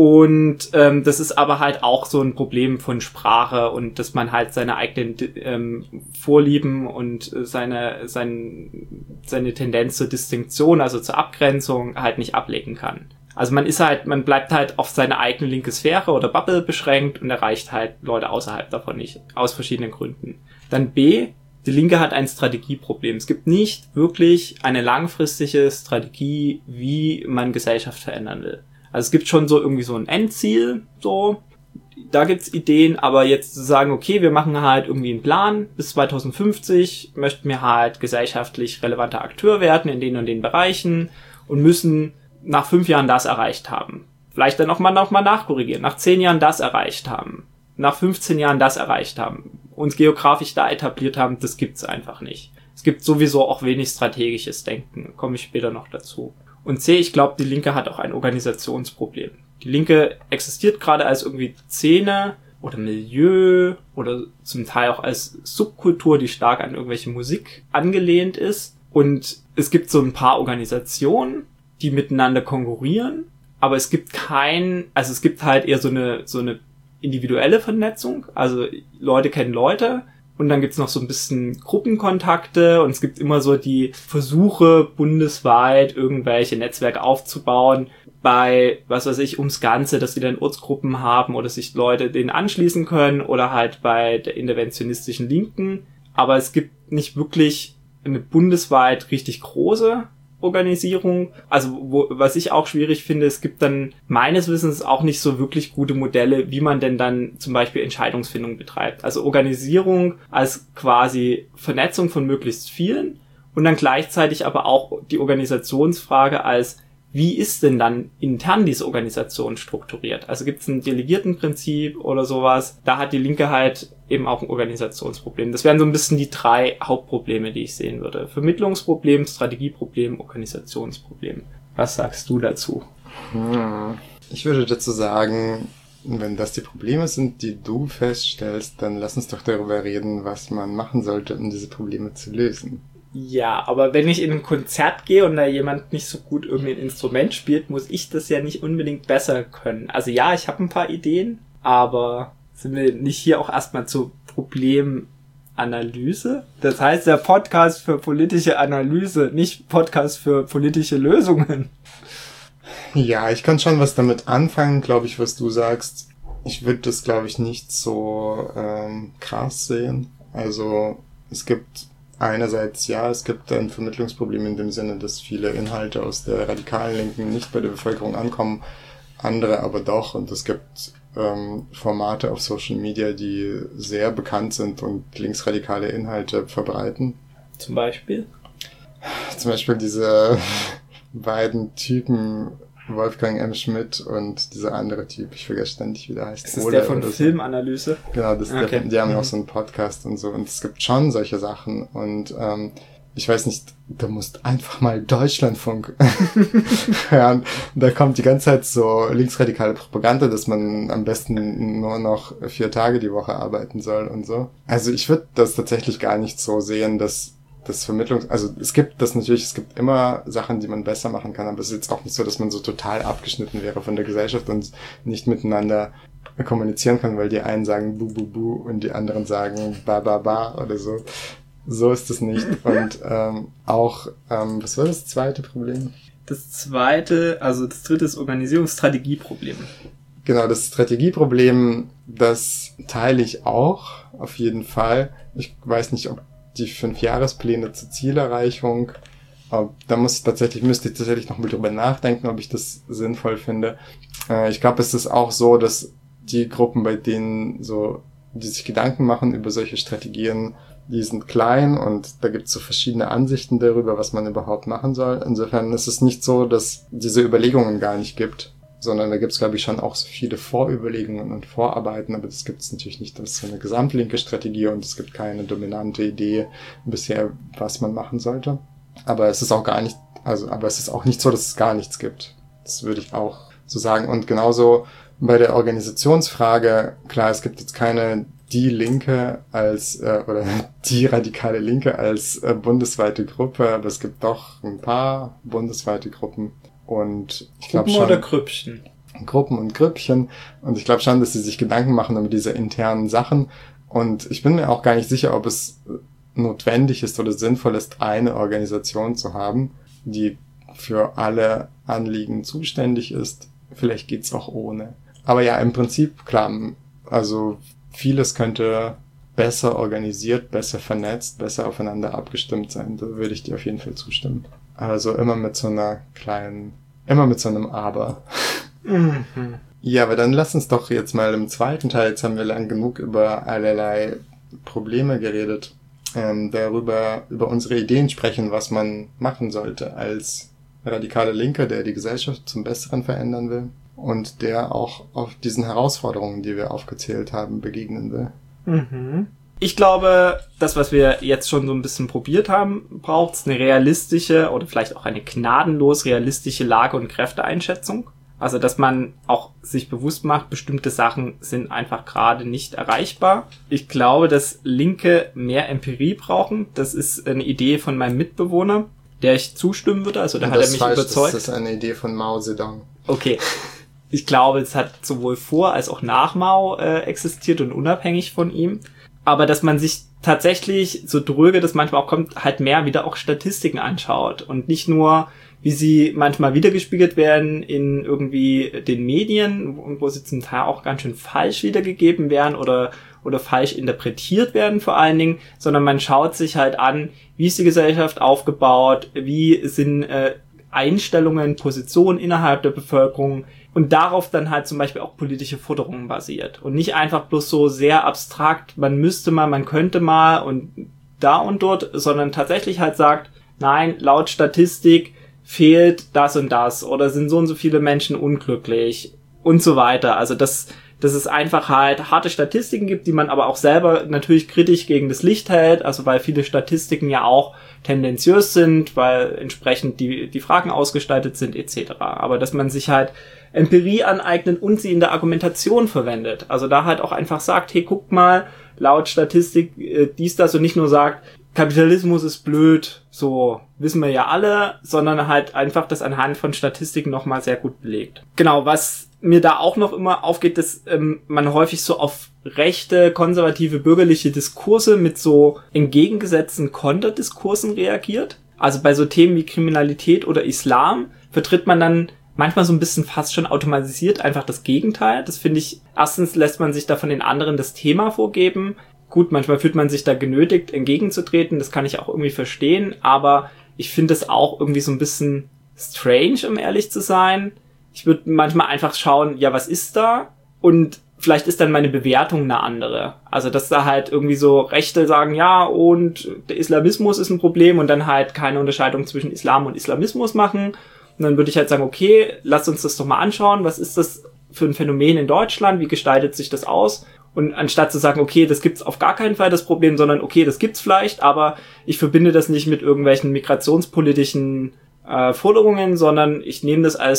Und ähm, das ist aber halt auch so ein Problem von Sprache und dass man halt seine eigenen ähm, Vorlieben und seine sein, seine Tendenz zur Distinktion, also zur Abgrenzung, halt nicht ablegen kann. Also man ist halt, man bleibt halt auf seine eigene linke Sphäre oder Bubble beschränkt und erreicht halt Leute außerhalb davon nicht, aus verschiedenen Gründen. Dann B, die Linke hat ein Strategieproblem. Es gibt nicht wirklich eine langfristige Strategie, wie man Gesellschaft verändern will. Also es gibt schon so irgendwie so ein Endziel, so, da gibt's Ideen, aber jetzt zu sagen, okay, wir machen halt irgendwie einen Plan, bis zwanzig fünfzig möchten wir halt gesellschaftlich relevanter Akteur werden in den und den Bereichen und müssen nach fünf Jahren das erreicht haben. Vielleicht dann auch mal noch mal nachkorrigieren, nach zehn Jahren das erreicht haben, nach fünfzehn Jahren das erreicht haben, uns geografisch da etabliert haben, das gibt's einfach nicht. Es gibt sowieso auch wenig strategisches Denken, komme ich später noch dazu. Und C, ich glaube, die Linke hat auch ein Organisationsproblem. Die Linke existiert gerade als irgendwie Szene oder Milieu oder zum Teil auch als Subkultur, die stark an irgendwelche Musik angelehnt ist. Und es gibt so ein paar Organisationen, die miteinander konkurrieren, aber es gibt kein, also es gibt halt eher so eine so eine individuelle Vernetzung, also Leute kennen Leute. Und dann gibt's noch so ein bisschen Gruppenkontakte und es gibt immer so die Versuche, bundesweit irgendwelche Netzwerke aufzubauen bei, was weiß ich, ums Ganze, dass die dann Ortsgruppen haben oder sich Leute denen anschließen können oder halt bei der interventionistischen Linken. Aber es gibt nicht wirklich eine bundesweit richtig große Organisierung. Also wo, was ich auch schwierig finde, es gibt dann meines Wissens auch nicht so wirklich gute Modelle, wie man denn dann zum Beispiel Entscheidungsfindung betreibt. Also Organisierung als quasi Vernetzung von möglichst vielen und dann gleichzeitig aber auch die Organisationsfrage als, wie ist denn dann intern diese Organisation strukturiert? Also gibt es ein Delegiertenprinzip oder sowas? Da hat die Linke halt eben auch ein Organisationsproblem. Das wären so ein bisschen die drei Hauptprobleme, die ich sehen würde. Vermittlungsproblem, Strategieproblem, Organisationsproblem. Was sagst du dazu? Hm. Ich würde dazu sagen, wenn das die Probleme sind, die du feststellst, dann lass uns doch darüber reden, was man machen sollte, um diese Probleme zu lösen. Ja, aber wenn ich in ein Konzert gehe und da jemand nicht so gut irgendein Instrument spielt, muss ich das ja nicht unbedingt besser können. Also ja, ich habe ein paar Ideen, aber sind wir nicht hier auch erstmal zur Problemanalyse? Das heißt, der Podcast für politische Analyse, nicht Podcast für politische Lösungen. Ja, ich kann schon was damit anfangen, glaube ich, was du sagst. Ich würde das, glaube ich, nicht so ähm, krass sehen. Also es gibt einerseits, ja, es gibt ein Vermittlungsproblem in dem Sinne, dass viele Inhalte aus der radikalen Linken nicht bei der Bevölkerung ankommen, andere aber doch. Und es gibt ähm, Formate auf Social Media, die sehr bekannt sind und linksradikale Inhalte verbreiten. Zum Beispiel? Zum Beispiel diese beiden Typen, Wolfgang M. Schmidt und dieser andere Typ, ich vergesse ständig, wie der heißt. Ist das der von Filmanalyse? So. Genau, das ist okay. der, die haben ja mhm. auch so einen Podcast und so und es gibt schon solche Sachen und ähm, ich weiß nicht, du musst einfach mal Deutschlandfunk hören. Da kommt die ganze Zeit so linksradikale Propaganda, dass man am besten nur noch vier Tage die Woche arbeiten soll und so. Also ich würde das tatsächlich gar nicht so sehen, dass das Vermittlungs... Also es gibt das natürlich, es gibt immer Sachen, die man besser machen kann, aber es ist jetzt auch nicht so, dass man so total abgeschnitten wäre von der Gesellschaft und nicht miteinander kommunizieren kann, weil die einen sagen bu, bu, bu und die anderen sagen ba, ba, ba oder so. So ist es nicht. Und ähm, auch, ähm, was war das zweite Problem? Das zweite, also das dritte ist Organisierungsstrategieproblem. Genau, das Strategieproblem, das teile ich auch, auf jeden Fall. Ich weiß nicht, ob die Fünfjahrespläne zur Zielerreichung, ob, da muss ich tatsächlich, müsste ich tatsächlich noch mal drüber nachdenken, ob ich das sinnvoll finde. Äh, ich glaube, es ist auch so, dass die Gruppen, bei denen so, die sich Gedanken machen über solche Strategien, die sind klein und da gibt es so verschiedene Ansichten darüber, was man überhaupt machen soll. Insofern ist es nicht so, dass diese Überlegungen gar nicht gibt, sondern da gibt es, glaube ich, schon auch so viele Vorüberlegungen und Vorarbeiten, aber das gibt es natürlich nicht. Das ist so eine gesamtlinke Strategie und es gibt keine dominante Idee bisher, was man machen sollte. Aber es ist auch gar nicht, also, aber es ist auch nicht so, dass es gar nichts gibt. Das würde ich auch so sagen. Und genauso bei der Organisationsfrage, klar, es gibt jetzt keine die Linke als, äh, oder die radikale Linke als äh, bundesweite Gruppe, aber es gibt doch ein paar bundesweite Gruppen. Und ich glaube schon... Gruppen oder Grüppchen? Gruppen und Grüppchen. Und ich glaube schon, dass sie sich Gedanken machen über diese internen Sachen. Und ich bin mir auch gar nicht sicher, ob es notwendig ist oder sinnvoll ist, eine Organisation zu haben, die für alle Anliegen zuständig ist. Vielleicht geht's auch ohne. Aber ja, im Prinzip, klar, also vieles könnte besser organisiert, besser vernetzt, besser aufeinander abgestimmt sein. Da würde ich dir auf jeden Fall zustimmen. Also immer mit so einer kleinen, immer mit so einem Aber. Mhm. Ja, aber dann lass uns doch jetzt mal im zweiten Teil, jetzt haben wir lang genug über allerlei Probleme geredet, ähm, darüber, über unsere Ideen sprechen, was man machen sollte als radikaler Linker, der die Gesellschaft zum Besseren verändern will und der auch auf diesen Herausforderungen, die wir aufgezählt haben, begegnen will. Mhm. Ich glaube, das, was wir jetzt schon so ein bisschen probiert haben, braucht es eine realistische oder vielleicht auch eine gnadenlos realistische Lage- und Kräfteeinschätzung. Also, dass man auch sich bewusst macht, bestimmte Sachen sind einfach gerade nicht erreichbar. Ich glaube, dass Linke mehr Empirie brauchen. Das ist eine Idee von meinem Mitbewohner, der ich zustimmen würde. Also, da hat er mich falsch, überzeugt. Das ist eine Idee von Mao Zedong. Okay. Ich glaube, es hat sowohl vor als auch nach Mao äh, existiert und unabhängig von ihm. Aber dass man sich tatsächlich, so dröge das manchmal auch kommt, halt mehr wieder auch Statistiken anschaut und nicht nur, wie sie manchmal wiedergespiegelt werden in irgendwie den Medien, wo sie zum Teil auch ganz schön falsch wiedergegeben werden oder oder falsch interpretiert werden vor allen Dingen, sondern man schaut sich halt an, wie ist die Gesellschaft aufgebaut, wie sind äh, Einstellungen, Positionen innerhalb der Bevölkerung und darauf dann halt zum Beispiel auch politische Forderungen basiert und nicht einfach bloß so sehr abstrakt, man müsste mal, man könnte mal und da und dort, sondern tatsächlich halt sagt, nein, laut Statistik fehlt das und das oder sind so und so viele Menschen unglücklich und so weiter. Also dass, dass es einfach halt harte Statistiken gibt, die man aber auch selber natürlich kritisch gegen das Licht hält, also weil viele Statistiken ja auch tendenziös sind, weil entsprechend die, die Fragen ausgestaltet sind et cetera. Aber dass man sich halt Empirie aneignet und sie in der Argumentation verwendet. Also da halt auch einfach sagt, hey, guck mal, laut Statistik äh, dies, das und nicht nur sagt, Kapitalismus ist blöd, so wissen wir ja alle, sondern halt einfach das anhand von Statistiken nochmal sehr gut belegt. Genau, was mir da auch noch immer aufgeht, dass ähm, man häufig so auf rechte, konservative, bürgerliche Diskurse mit so entgegengesetzten Konterdiskursen reagiert. Also bei so Themen wie Kriminalität oder Islam vertritt man dann manchmal so ein bisschen fast schon automatisiert einfach das Gegenteil. Das finde ich, erstens lässt man sich da von den anderen das Thema vorgeben. Gut, manchmal fühlt man sich da genötigt, entgegenzutreten, das kann ich auch irgendwie verstehen, aber ich finde es auch irgendwie so ein bisschen strange, um ehrlich zu sein. Ich würde manchmal einfach schauen, ja, was ist da? Und vielleicht ist dann meine Bewertung eine andere. Also, dass da halt irgendwie so Rechte sagen, ja, und der Islamismus ist ein Problem und dann halt keine Unterscheidung zwischen Islam und Islamismus machen. Und dann würde ich halt sagen, okay, lasst uns das doch mal anschauen, was ist das für ein Phänomen in Deutschland, wie gestaltet sich das aus? Und anstatt zu sagen, okay, das gibt's auf gar keinen Fall, das Problem, sondern okay, das gibt's vielleicht, aber ich verbinde das nicht mit irgendwelchen migrationspolitischen äh, Forderungen, sondern ich nehme das als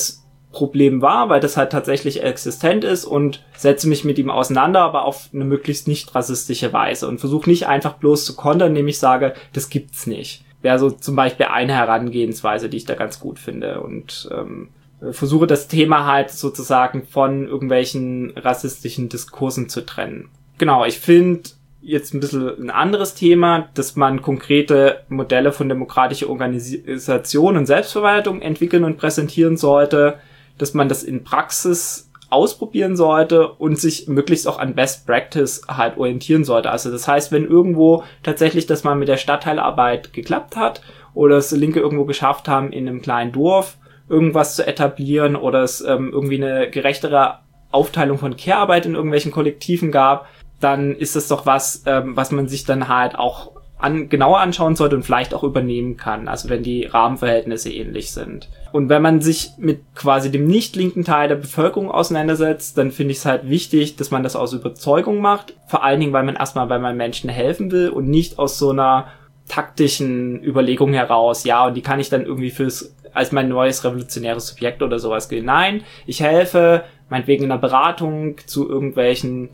Problem wahr, weil das halt tatsächlich existent ist und setze mich mit ihm auseinander, aber auf eine möglichst nicht rassistische Weise und versuche nicht einfach bloß zu kontern, indem ich sage, das gibt's nicht. Wäre so zum Beispiel eine Herangehensweise, die ich da ganz gut finde und ähm, versuche das Thema halt sozusagen von irgendwelchen rassistischen Diskursen zu trennen. Genau, ich finde jetzt ein bisschen ein anderes Thema, dass man konkrete Modelle von demokratischer Organisation und Selbstverwaltung entwickeln und präsentieren sollte, dass man das in Praxis ausprobieren sollte und sich möglichst auch an Best Practice halt orientieren sollte. Also das heißt, wenn irgendwo tatsächlich das mal mit der Stadtteilarbeit geklappt hat oder es Linke irgendwo geschafft haben, in einem kleinen Dorf irgendwas zu etablieren oder es ähm, irgendwie eine gerechtere Aufteilung von Care-Arbeit in irgendwelchen Kollektiven gab, dann ist das doch was, ähm, was man sich dann halt auch an, genauer anschauen sollte und vielleicht auch übernehmen kann, also wenn die Rahmenverhältnisse ähnlich sind. Und wenn man sich mit quasi dem nicht linken Teil der Bevölkerung auseinandersetzt, dann finde ich es halt wichtig, dass man das aus Überzeugung macht, vor allen Dingen, weil man erstmal, weil man Menschen helfen will und nicht aus so einer taktischen Überlegung heraus, ja, und die kann ich dann irgendwie fürs als mein neues revolutionäres Subjekt oder sowas gehen. Nein, ich helfe, meinetwegen in einer Beratung zu irgendwelchen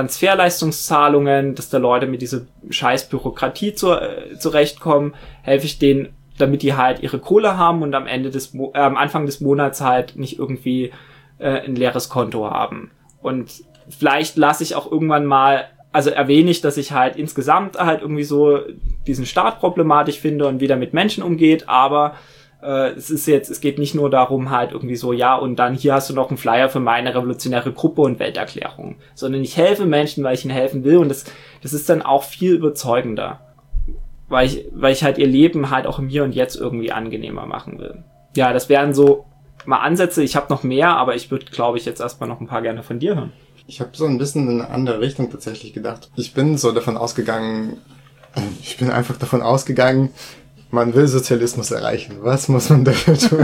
Transferleistungszahlungen, dass da Leute mit dieser scheiß Bürokratie zu, äh, zurechtkommen, helfe ich denen, damit die halt ihre Kohle haben und am Ende des Mo- äh, am Anfang des Monats halt nicht irgendwie äh, ein leeres Konto haben. Und vielleicht lasse ich auch irgendwann mal, also erwähne ich, dass ich halt insgesamt halt irgendwie so diesen Staat problematisch finde und wie der mit Menschen umgeht, aber äh, es ist jetzt, es geht nicht nur darum halt irgendwie so, ja, und dann hier hast du noch einen Flyer für meine revolutionäre Gruppe und Welterklärung, sondern ich helfe Menschen, weil ich ihnen helfen will und das, das ist dann auch viel überzeugender, weil ich, weil ich halt ihr Leben halt auch im Hier und Jetzt irgendwie angenehmer machen will. Ja, das wären so mal Ansätze, ich habe noch mehr, aber ich würde, glaube ich, jetzt erstmal noch ein paar gerne von dir hören. Ich habe so ein bisschen in eine andere Richtung tatsächlich gedacht. Ich bin so davon ausgegangen, ich bin einfach davon ausgegangen, man will Sozialismus erreichen. Was muss man dafür tun?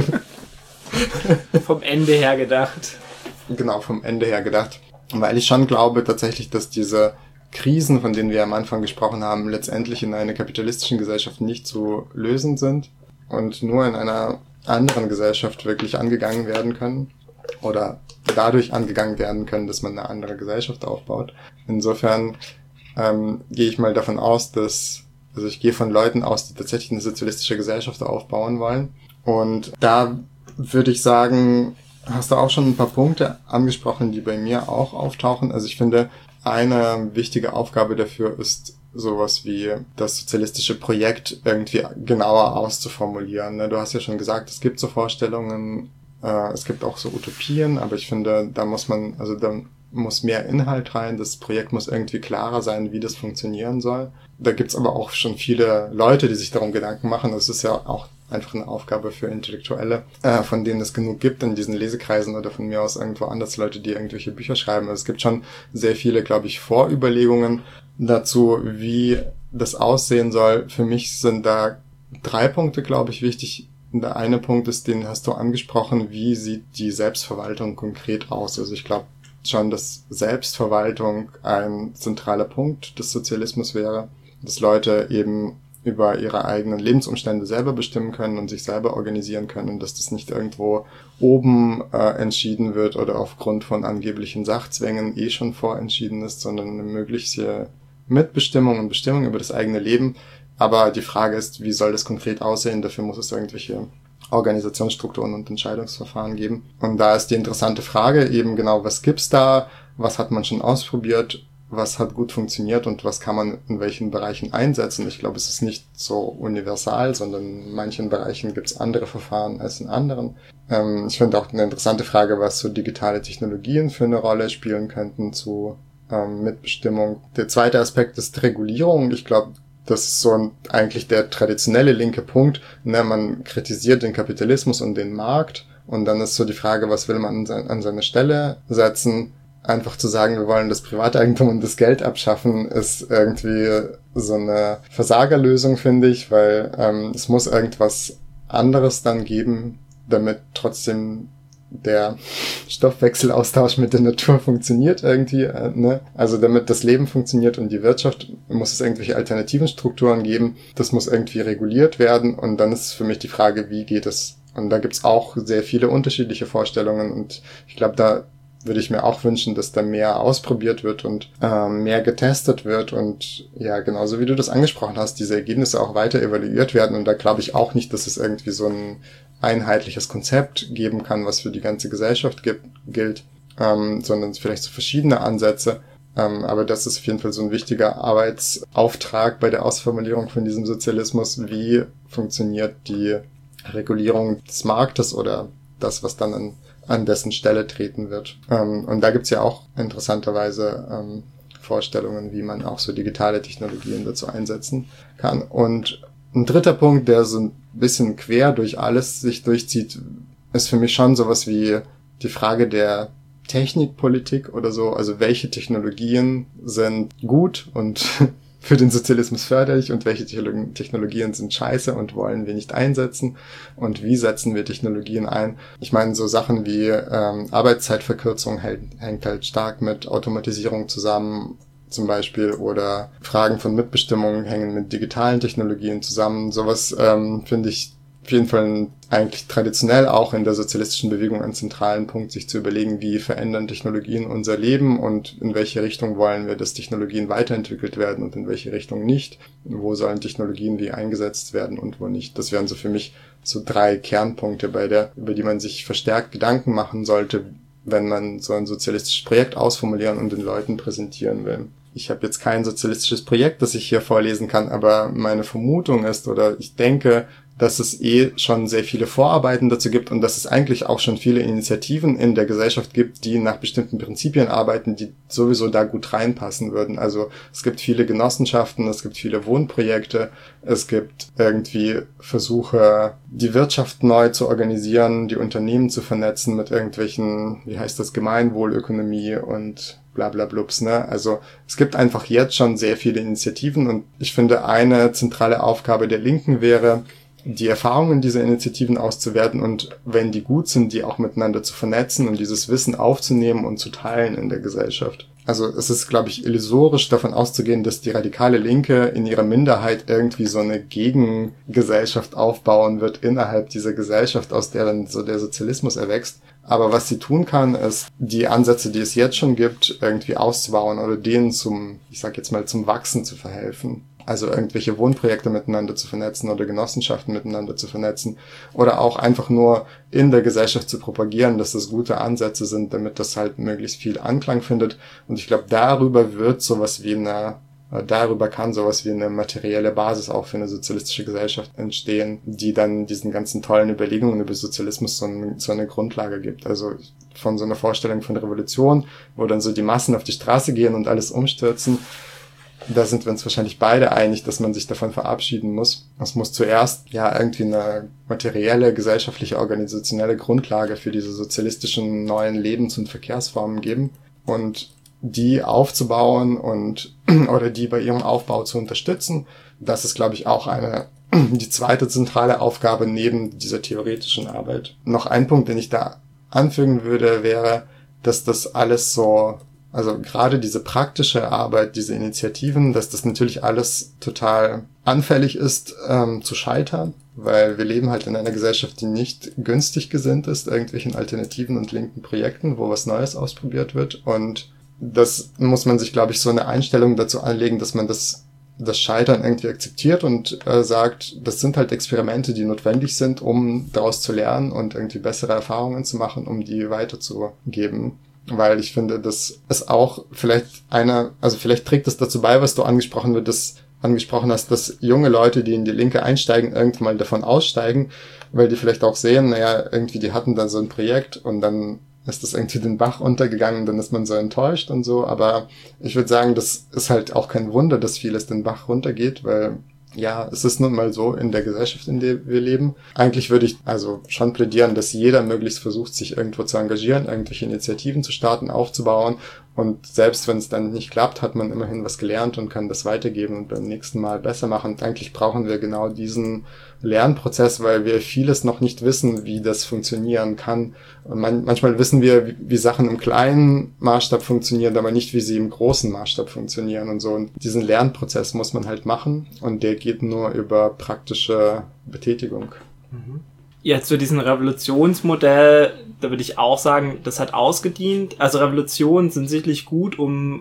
Vom Ende her gedacht. Genau, vom Ende her gedacht. Weil ich schon glaube tatsächlich, dass diese Krisen, von denen wir am Anfang gesprochen haben, letztendlich in einer kapitalistischen Gesellschaft nicht zu lösen sind und nur in einer anderen Gesellschaft wirklich angegangen werden können oder dadurch angegangen werden können, dass man eine andere Gesellschaft aufbaut. Insofern ähm, gehe ich mal davon aus, dass Also ich gehe von Leuten aus, die tatsächlich eine sozialistische Gesellschaft aufbauen wollen. Und da würde ich sagen, hast du auch schon ein paar Punkte angesprochen, die bei mir auch auftauchen. Also ich finde, eine wichtige Aufgabe dafür ist, sowas wie das sozialistische Projekt irgendwie genauer auszuformulieren. Du hast ja schon gesagt, es gibt so Vorstellungen, es gibt auch so Utopien, aber ich finde, da muss man, also da muss mehr Inhalt rein, das Projekt muss irgendwie klarer sein, wie das funktionieren soll. Da gibt's aber auch schon viele Leute, die sich darum Gedanken machen. Das ist ja auch einfach eine Aufgabe für Intellektuelle, äh, von denen es genug gibt in diesen Lesekreisen oder von mir aus irgendwo anders Leute, die irgendwelche Bücher schreiben. Also es gibt schon sehr viele, glaube ich, Vorüberlegungen dazu, wie das aussehen soll. Für mich sind da drei Punkte, glaube ich, wichtig. Der eine Punkt ist, den hast du angesprochen, wie sieht die Selbstverwaltung konkret aus? Also ich glaube schon, dass Selbstverwaltung ein zentraler Punkt des Sozialismus wäre, dass Leute eben über ihre eigenen Lebensumstände selber bestimmen können und sich selber organisieren können, dass das nicht irgendwo oben äh, entschieden wird oder aufgrund von angeblichen Sachzwängen eh schon vorentschieden ist, sondern eine mögliche Mitbestimmung und Bestimmung über das eigene Leben. Aber die Frage ist, wie soll das konkret aussehen? Dafür muss es irgendwelche Organisationsstrukturen und Entscheidungsverfahren geben. Und da ist die interessante Frage eben genau, was gibt's da? Was hat man schon ausprobiert? Was hat gut funktioniert und was kann man in welchen Bereichen einsetzen? Ich glaube, es ist nicht so universal, sondern in manchen Bereichen gibt es andere Verfahren als in anderen. Ähm, ich finde auch eine interessante Frage, was so digitale Technologien für eine Rolle spielen könnten zu ähm, Mitbestimmung. Der zweite Aspekt ist Regulierung. Ich glaube, das ist so ein, eigentlich der traditionelle linke Punkt. Ne? Man kritisiert den Kapitalismus und den Markt und dann ist so die Frage, was will man an, sein, an seine Stelle setzen? Einfach zu sagen, wir wollen das Privateigentum und das Geld abschaffen, ist irgendwie so eine Versagerlösung, finde ich, weil ähm, es muss irgendwas anderes dann geben, damit trotzdem der Stoffwechselaustausch mit der Natur funktioniert irgendwie, äh, ne? Also damit das Leben funktioniert und die Wirtschaft, muss es irgendwelche alternativen Strukturen geben. Das muss irgendwie reguliert werden und dann ist für mich die Frage, wie geht es Und da gibt's auch sehr viele unterschiedliche Vorstellungen und ich glaube, da würde ich mir auch wünschen, dass da mehr ausprobiert wird und ähm, mehr getestet wird und ja, genauso wie du das angesprochen hast, diese Ergebnisse auch weiter evaluiert werden und da glaube ich auch nicht, dass es irgendwie so ein einheitliches Konzept geben kann, was für die ganze Gesellschaft gibt, gilt, ähm, sondern vielleicht so verschiedene Ansätze. Ähm, aber das ist auf jeden Fall so ein wichtiger Arbeitsauftrag bei der Ausformulierung von diesem Sozialismus. Wie funktioniert die Regulierung des Marktes oder das, was dann an an dessen Stelle treten wird. Ähm, und da gibt's ja auch interessanterweise ähm, Vorstellungen, wie man auch so digitale Technologien dazu einsetzen kann. Und ein dritter Punkt, der so ein bisschen quer durch alles sich durchzieht, ist für mich schon sowas wie die Frage der Technikpolitik oder so. Also welche Technologien sind gut und für den Sozialismus förderlich und welche Technologien sind scheiße und wollen wir nicht einsetzen und wie setzen wir Technologien ein. Ich meine, so Sachen wie ähm, Arbeitszeitverkürzung hält, hängt halt stark mit Automatisierung zusammen zum Beispiel oder Fragen von Mitbestimmung hängen mit digitalen Technologien zusammen. Sowas ähm, finde ich auf jeden Fall eigentlich traditionell auch in der sozialistischen Bewegung einen zentralen Punkt, sich zu überlegen, wie verändern Technologien unser Leben und in welche Richtung wollen wir, dass Technologien weiterentwickelt werden und in welche Richtung nicht. Wo sollen Technologien wie eingesetzt werden und wo nicht. Das wären so für mich so drei Kernpunkte, bei der, über die man sich verstärkt Gedanken machen sollte, wenn man so ein sozialistisches Projekt ausformulieren und den Leuten präsentieren will. Ich habe jetzt kein sozialistisches Projekt, das ich hier vorlesen kann, aber meine Vermutung ist oder ich denke, dass es eh schon sehr viele Vorarbeiten dazu gibt und dass es eigentlich auch schon viele Initiativen in der Gesellschaft gibt, die nach bestimmten Prinzipien arbeiten, die sowieso da gut reinpassen würden. Also es gibt viele Genossenschaften, es gibt viele Wohnprojekte, es gibt irgendwie Versuche, die Wirtschaft neu zu organisieren, die Unternehmen zu vernetzen mit irgendwelchen, wie heißt das, Gemeinwohlökonomie und bla bla blups, ne? Also es gibt einfach jetzt schon sehr viele Initiativen und ich finde, eine zentrale Aufgabe der Linken wäre, die Erfahrungen dieser Initiativen auszuwerten und wenn die gut sind, die auch miteinander zu vernetzen und dieses Wissen aufzunehmen und zu teilen in der Gesellschaft. Also es ist, glaube ich, illusorisch davon auszugehen, dass die radikale Linke in ihrer Minderheit irgendwie so eine Gegengesellschaft aufbauen wird innerhalb dieser Gesellschaft, aus der dann so der Sozialismus erwächst. Aber was sie tun kann, ist, die Ansätze, die es jetzt schon gibt, irgendwie auszubauen oder denen zum, ich sag jetzt mal, zum Wachsen zu verhelfen. Also irgendwelche Wohnprojekte miteinander zu vernetzen oder Genossenschaften miteinander zu vernetzen oder auch einfach nur in der Gesellschaft zu propagieren, dass das gute Ansätze sind, damit das halt möglichst viel Anklang findet. Und ich glaube, darüber wird sowas wie eine, darüber kann sowas wie eine materielle Basis auch für eine sozialistische Gesellschaft entstehen, die dann diesen ganzen tollen Überlegungen über Sozialismus so, ein, so eine Grundlage gibt. Also von so einer Vorstellung von Revolution, wo dann so die Massen auf die Straße gehen und alles umstürzen, da sind wir uns wahrscheinlich beide einig, dass man sich davon verabschieden muss. Es muss zuerst ja irgendwie eine materielle, gesellschaftliche, organisationelle Grundlage für diese sozialistischen neuen Lebens- und Verkehrsformen geben und die aufzubauen und oder die bei ihrem Aufbau zu unterstützen. Das ist, glaube ich, auch eine die zweite zentrale Aufgabe neben dieser theoretischen Arbeit. Noch ein Punkt, den ich da anfügen würde, wäre, dass das alles so Also gerade diese praktische Arbeit, diese Initiativen, dass das natürlich alles total anfällig ist, ähm, zu scheitern, weil wir leben halt in einer Gesellschaft, die nicht günstig gesinnt ist, irgendwelchen alternativen und linken Projekten, wo was Neues ausprobiert wird. Und das muss man sich, glaube ich, so eine Einstellung dazu anlegen, dass man das das Scheitern irgendwie akzeptiert und äh, sagt, das sind halt Experimente, die notwendig sind, um daraus zu lernen und irgendwie bessere Erfahrungen zu machen, um die weiterzugeben. Weil ich finde, dass es auch vielleicht einer, also vielleicht trägt es dazu bei, was du angesprochen wird, dass angesprochen hast, dass junge Leute, die in die Linke einsteigen, irgendwann mal davon aussteigen, weil die vielleicht auch sehen, naja, irgendwie die hatten dann so ein Projekt und dann ist das irgendwie den Bach untergegangen, dann ist man so enttäuscht und so, aber ich würde sagen, das ist halt auch kein Wunder, dass vieles den Bach runtergeht, weil ja, es ist nun mal so in der Gesellschaft, in der wir leben. Eigentlich würde ich also schon plädieren, dass jeder möglichst versucht, sich irgendwo zu engagieren, irgendwelche Initiativen zu starten, aufzubauen. Und selbst wenn es dann nicht klappt, hat man immerhin was gelernt und kann das weitergeben und beim nächsten Mal besser machen. Und eigentlich brauchen wir genau diesen Lernprozess, weil wir vieles noch nicht wissen, wie das funktionieren kann. Und man, manchmal wissen wir, wie, wie Sachen im kleinen Maßstab funktionieren, aber nicht, wie sie im großen Maßstab funktionieren und so. Und diesen Lernprozess muss man halt machen und der geht nur über praktische Betätigung. Mhm. Ja, zu diesem Revolutionsmodell, da würde ich auch sagen, das hat ausgedient. Also Revolutionen sind sicherlich gut, um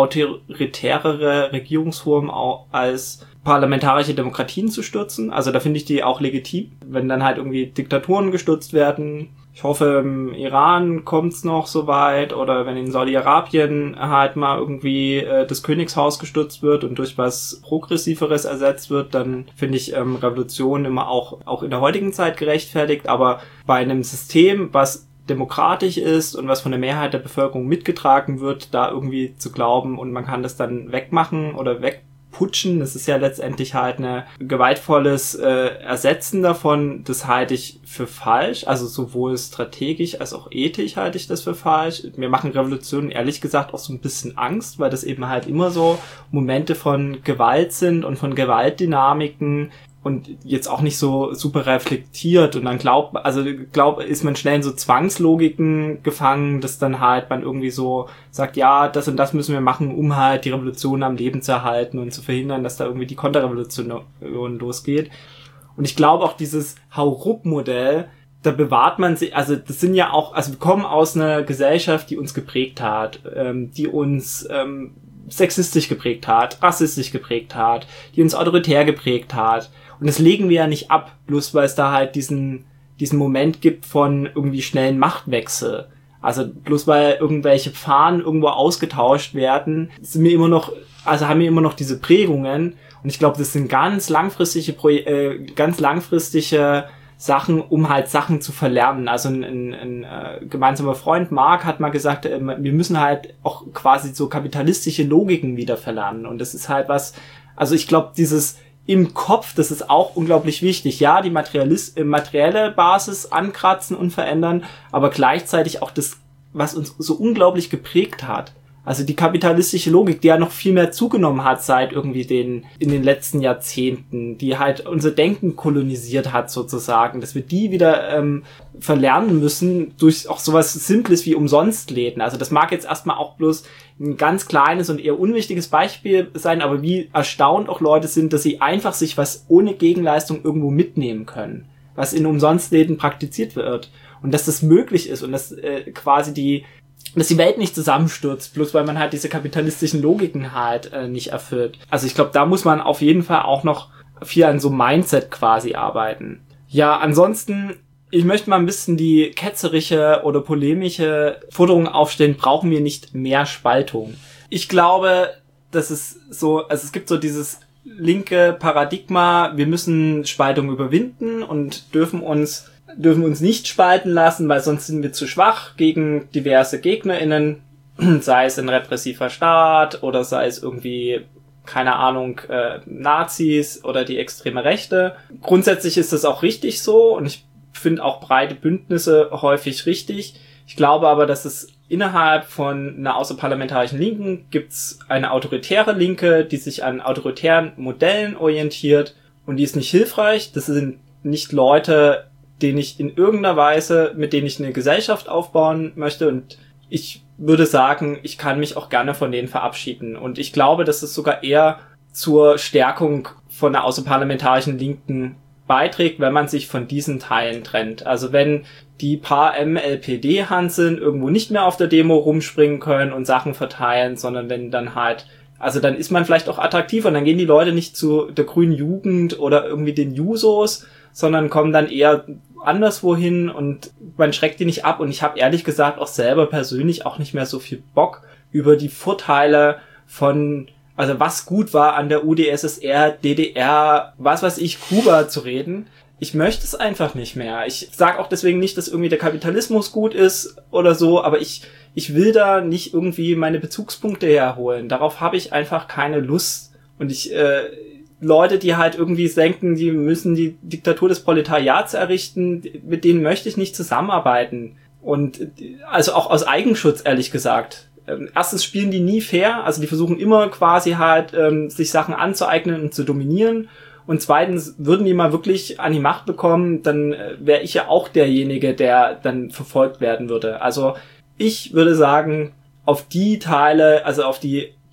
autoritärere Regierungsformen auch als parlamentarische Demokratien zu stürzen. Also da finde ich die auch legitim, wenn dann halt irgendwie Diktaturen gestürzt werden. Ich hoffe, im Iran kommt's noch so weit, oder wenn in Saudi-Arabien halt mal irgendwie äh, das Königshaus gestürzt wird und durch was Progressiveres ersetzt wird, dann finde ich ähm, Revolution immer auch auch in der heutigen Zeit gerechtfertigt. Aber bei einem System, was demokratisch ist und was von der Mehrheit der Bevölkerung mitgetragen wird, da irgendwie zu glauben und man kann das dann wegmachen oder wegputschen, das ist ja letztendlich halt ein gewaltvolles äh, Ersetzen davon, das halte ich für falsch, also sowohl strategisch als auch ethisch halte ich das für falsch. Mir machen Revolutionen ehrlich gesagt auch so ein bisschen Angst, weil das eben halt immer so Momente von Gewalt sind und von Gewaltdynamiken, und jetzt auch nicht so super reflektiert, und dann glaubt, also glaub, ist man schnell in so Zwangslogiken gefangen, dass dann halt man irgendwie so sagt, ja, das und das müssen wir machen, um halt die Revolution am Leben zu erhalten und zu verhindern, dass da irgendwie die Konterrevolution losgeht. Und ich glaube auch dieses Hauruck-Modell, da bewahrt man sich, also das sind ja auch, also wir kommen aus einer Gesellschaft, die uns geprägt hat, ähm, die uns ähm, sexistisch geprägt hat, rassistisch geprägt hat, die uns autoritär geprägt hat. Und das legen wir ja nicht ab, bloß weil es da halt diesen diesen Moment gibt von irgendwie schnellen Machtwechsel. Also bloß weil irgendwelche Fahnen irgendwo ausgetauscht werden, sind wir immer noch, also haben wir immer noch diese Prägungen. Und ich glaube, das sind ganz langfristige, Pro- äh, ganz langfristige Sachen, um halt Sachen zu verlernen. Also ein, ein, ein äh, gemeinsamer Freund, Marc, hat mal gesagt, äh, wir müssen halt auch quasi so kapitalistische Logiken wieder verlernen. Und das ist halt was, also ich glaube, dieses im Kopf, das ist auch unglaublich wichtig. Ja, die Materialis- äh, materielle Basis ankratzen und verändern, aber gleichzeitig auch das, was uns so unglaublich geprägt hat. Also die kapitalistische Logik, die ja noch viel mehr zugenommen hat seit irgendwie den, in den letzten Jahrzehnten, die halt unser Denken kolonisiert hat sozusagen, dass wir die wieder ähm, verlernen müssen durch auch sowas Simples wie Umsonstläden. Also das mag jetzt erstmal auch bloß ein ganz kleines und eher unwichtiges Beispiel sein, aber wie erstaunt auch Leute sind, dass sie einfach sich was ohne Gegenleistung irgendwo mitnehmen können, was in Umsonstläden praktiziert wird. Und dass das möglich ist und dass äh, quasi die dass die Welt nicht zusammenstürzt, bloß weil man halt diese kapitalistischen Logiken halt äh, nicht erfüllt. Also ich glaube, da muss man auf jeden Fall auch noch viel an so Mindset quasi arbeiten. Ja, ansonsten, ich möchte mal ein bisschen die ketzerische oder polemische Forderung aufstellen, brauchen wir nicht mehr Spaltung. Ich glaube, dass es so, also es gibt so dieses linke Paradigma, wir müssen Spaltung überwinden und dürfen uns dürfen uns nicht spalten lassen, weil sonst sind wir zu schwach gegen diverse GegnerInnen, sei es ein repressiver Staat oder sei es irgendwie, keine Ahnung, äh, Nazis oder die extreme Rechte. Grundsätzlich ist das auch richtig so und ich finde auch breite Bündnisse häufig richtig. Ich glaube aber, dass es innerhalb von einer außerparlamentarischen Linken gibt's eine autoritäre Linke, die sich an autoritären Modellen orientiert und die ist nicht hilfreich. Das sind nicht Leute, den ich in irgendeiner Weise, mit denen ich eine Gesellschaft aufbauen möchte, und ich würde sagen, ich kann mich auch gerne von denen verabschieden, und ich glaube, dass es sogar eher zur Stärkung von der außerparlamentarischen Linken beiträgt, wenn man sich von diesen Teilen trennt. Also wenn die paar M L P D-Hanseln irgendwo nicht mehr auf der Demo rumspringen können und Sachen verteilen, sondern wenn dann halt, also dann ist man vielleicht auch attraktiver und dann gehen die Leute nicht zu der grünen Jugend oder irgendwie den Jusos, sondern kommen dann eher anderswohin und man schreckt die nicht ab. Und ich habe ehrlich gesagt auch selber persönlich auch nicht mehr so viel Bock, über die Vorteile von, also was gut war an der U d S S R, D D R, was weiß ich, Kuba zu reden. Ich möchte es einfach nicht mehr. Ich sage auch deswegen nicht, dass irgendwie der Kapitalismus gut ist oder so, aber ich ich will da nicht irgendwie meine Bezugspunkte herholen. Darauf habe ich einfach keine Lust. Und ich äh, Leute, die halt irgendwie denken, die müssen die Diktatur des Proletariats errichten, mit denen möchte ich nicht zusammenarbeiten. Und also auch aus Eigenschutz, ehrlich gesagt. Erstens spielen die nie fair, also die versuchen immer quasi halt, ähm, sich Sachen anzueignen und zu dominieren. Und zweitens, würden die mal wirklich an die Macht bekommen, dann äh, wäre ich ja auch derjenige, der dann verfolgt werden würde. Also ich würde sagen, auf die Teile, also auf die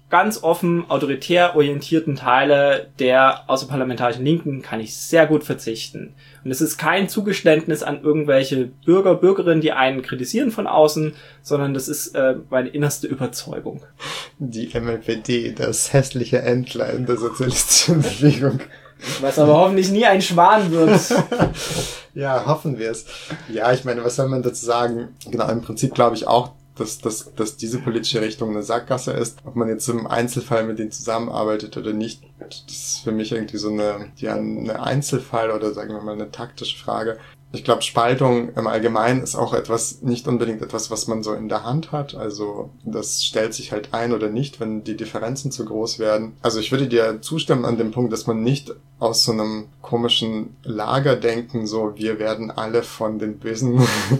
ganz offen autoritär orientierten Teile der außerparlamentarischen Linken kann ich sehr gut verzichten. Und es ist kein Zugeständnis an irgendwelche Bürger, Bürgerinnen, die einen kritisieren von außen, sondern das ist äh, meine innerste Überzeugung. Die M L P D, das hässliche Entlein der sozialistischen Bewegung. Was aber hoffentlich nie ein Schwan wird. Ja, hoffen wir es. Ja, ich meine, was soll man dazu sagen? Genau, im Prinzip glaube ich auch, dass, dass, dass diese politische Richtung eine Sackgasse ist. Ob man jetzt im Einzelfall mit denen zusammenarbeitet oder nicht, das ist für mich irgendwie so eine, ja, eine Einzelfall oder sagen wir mal eine taktische Frage. Ich glaube, Spaltung im Allgemeinen ist auch etwas, nicht unbedingt etwas, was man so in der Hand hat. Also das stellt sich halt ein oder nicht, wenn die Differenzen zu groß werden. Also ich würde dir zustimmen an dem Punkt, dass man nicht aus so einem komischen Lagerdenken, so wir werden alle von den bösen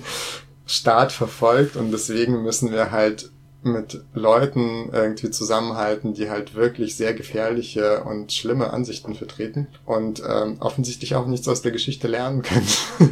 Staat verfolgt und deswegen müssen wir halt mit Leuten irgendwie zusammenhalten, die halt wirklich sehr gefährliche und schlimme Ansichten vertreten und ähm, offensichtlich auch nichts aus der Geschichte lernen können.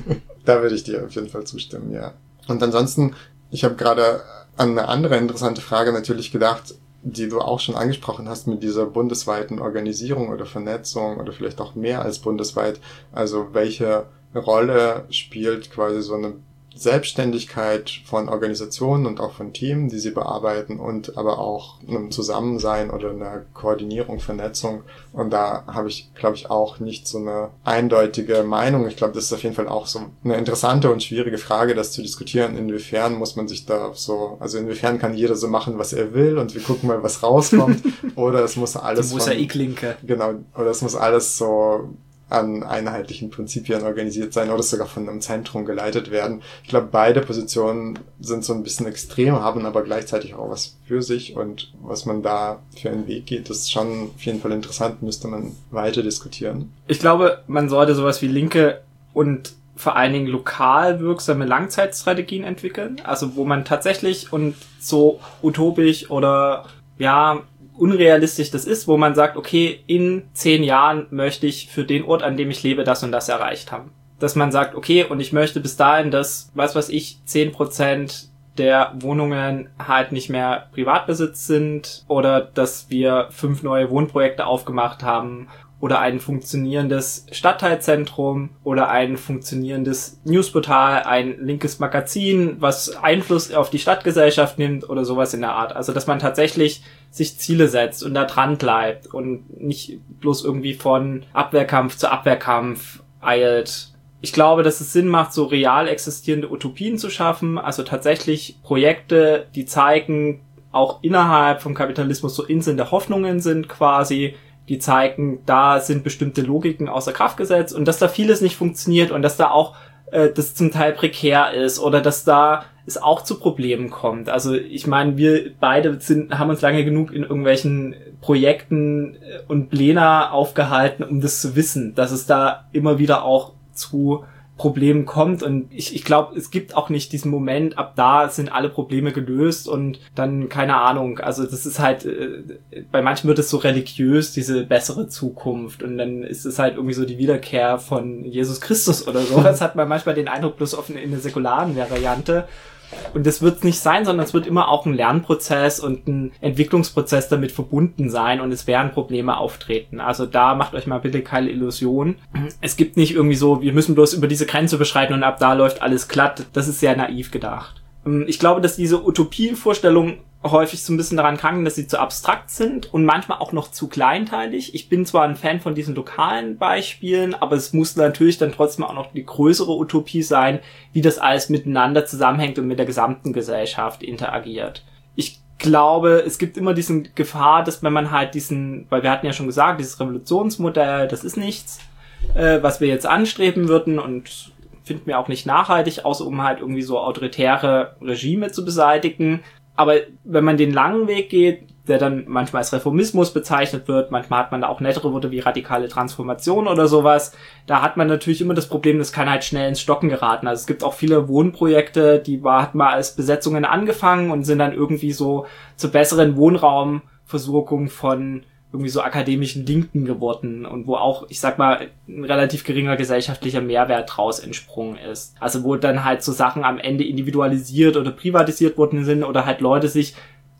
Da würde ich dir auf jeden Fall zustimmen, ja. Und ansonsten, ich habe gerade an eine andere interessante Frage natürlich gedacht, die du auch schon angesprochen hast mit dieser bundesweiten Organisierung oder Vernetzung oder vielleicht auch mehr als bundesweit. Also welche Rolle spielt quasi so eine Selbstständigkeit von Organisationen und auch von Teams, die sie bearbeiten und aber auch einem Zusammensein oder einer Koordinierung, Vernetzung. Und da habe ich, glaube ich, auch nicht so eine eindeutige Meinung. Ich glaube, das ist auf jeden Fall auch so eine interessante und schwierige Frage, das zu diskutieren. Inwiefern muss man sich da so, also inwiefern kann jeder so machen, was er will und wir gucken mal, was rauskommt. Oder es muss alles Die Mosaiklinke. Genau, oder es muss alles so an einheitlichen Prinzipien organisiert sein oder sogar von einem Zentrum geleitet werden. Ich glaube, beide Positionen sind so ein bisschen extrem, haben aber gleichzeitig auch was für sich und was man da für einen Weg geht, ist schon auf jeden Fall interessant, müsste man weiter diskutieren. Ich glaube, man sollte sowas wie linke und vor allen Dingen lokal wirksame Langzeitstrategien entwickeln, also wo man tatsächlich und so utopisch oder ja unrealistisch das ist, wo man sagt, okay, in zehn Jahren möchte ich für den Ort, an dem ich lebe, das und das erreicht haben. Dass man sagt, okay, und ich möchte bis dahin, dass, was weiß ich, zehn Prozent der Wohnungen halt nicht mehr Privatbesitz sind oder dass wir fünf neue Wohnprojekte aufgemacht haben oder ein funktionierendes Stadtteilzentrum oder ein funktionierendes Newsportal, ein linkes Magazin, was Einfluss auf die Stadtgesellschaft nimmt oder sowas in der Art. Also, dass man tatsächlich sich Ziele setzt und da dran bleibt und nicht bloß irgendwie von Abwehrkampf zu Abwehrkampf eilt. Ich glaube, dass es Sinn macht, so real existierende Utopien zu schaffen, also tatsächlich Projekte, die zeigen, auch innerhalb vom Kapitalismus so Inseln der Hoffnungen sind quasi, die zeigen, da sind bestimmte Logiken außer Kraft gesetzt und dass da vieles nicht funktioniert und dass da auch äh, das zum Teil prekär ist oder dass da es auch zu Problemen kommt. Also ich meine, wir beide sind, haben uns lange genug in irgendwelchen Projekten und Plänen aufgehalten, um das zu wissen, dass es da immer wieder auch zu Problemen kommt und ich, ich glaube, es gibt auch nicht diesen Moment, ab da sind alle Probleme gelöst und dann, keine Ahnung, also das ist halt, äh, bei manchen wird es so religiös, diese bessere Zukunft und dann ist es halt irgendwie so die Wiederkehr von Jesus Christus oder so. Das hat man manchmal den Eindruck, bloß offen in der säkularen Variante. Und das wird es nicht sein, sondern es wird immer auch ein Lernprozess und ein Entwicklungsprozess damit verbunden sein und es werden Probleme auftreten. Also da macht euch mal bitte keine Illusion. Es gibt nicht irgendwie so, wir müssen bloß über diese Grenze beschreiten und ab da läuft alles glatt. Das ist sehr naiv gedacht. Ich glaube, dass diese Utopienvorstellungen häufig so ein bisschen daran kranken, dass sie zu abstrakt sind und manchmal auch noch zu kleinteilig. Ich bin zwar ein Fan von diesen lokalen Beispielen, aber es muss natürlich dann trotzdem auch noch die größere Utopie sein, wie das alles miteinander zusammenhängt und mit der gesamten Gesellschaft interagiert. Ich glaube, es gibt immer diesen Gefahr, dass wenn man halt diesen, weil wir hatten ja schon gesagt, dieses Revolutionsmodell, das ist nichts, äh, was wir jetzt anstreben würden und finden wir auch nicht nachhaltig, außer um halt irgendwie so autoritäre Regime zu beseitigen. Aber wenn man den langen Weg geht, der dann manchmal als Reformismus bezeichnet wird, manchmal hat man da auch nettere Worte wie radikale Transformation oder sowas, da hat man natürlich immer das Problem, das kann halt schnell ins Stocken geraten. Also es gibt auch viele Wohnprojekte, die war, hat mal als Besetzungen angefangen und sind dann irgendwie so zur besseren Wohnraumversorgung von irgendwie so akademischen Linken geworden und wo auch, ich sag mal, ein relativ geringer gesellschaftlicher Mehrwert draus entsprungen ist. Also wo dann halt so Sachen am Ende individualisiert oder privatisiert worden sind oder halt Leute sich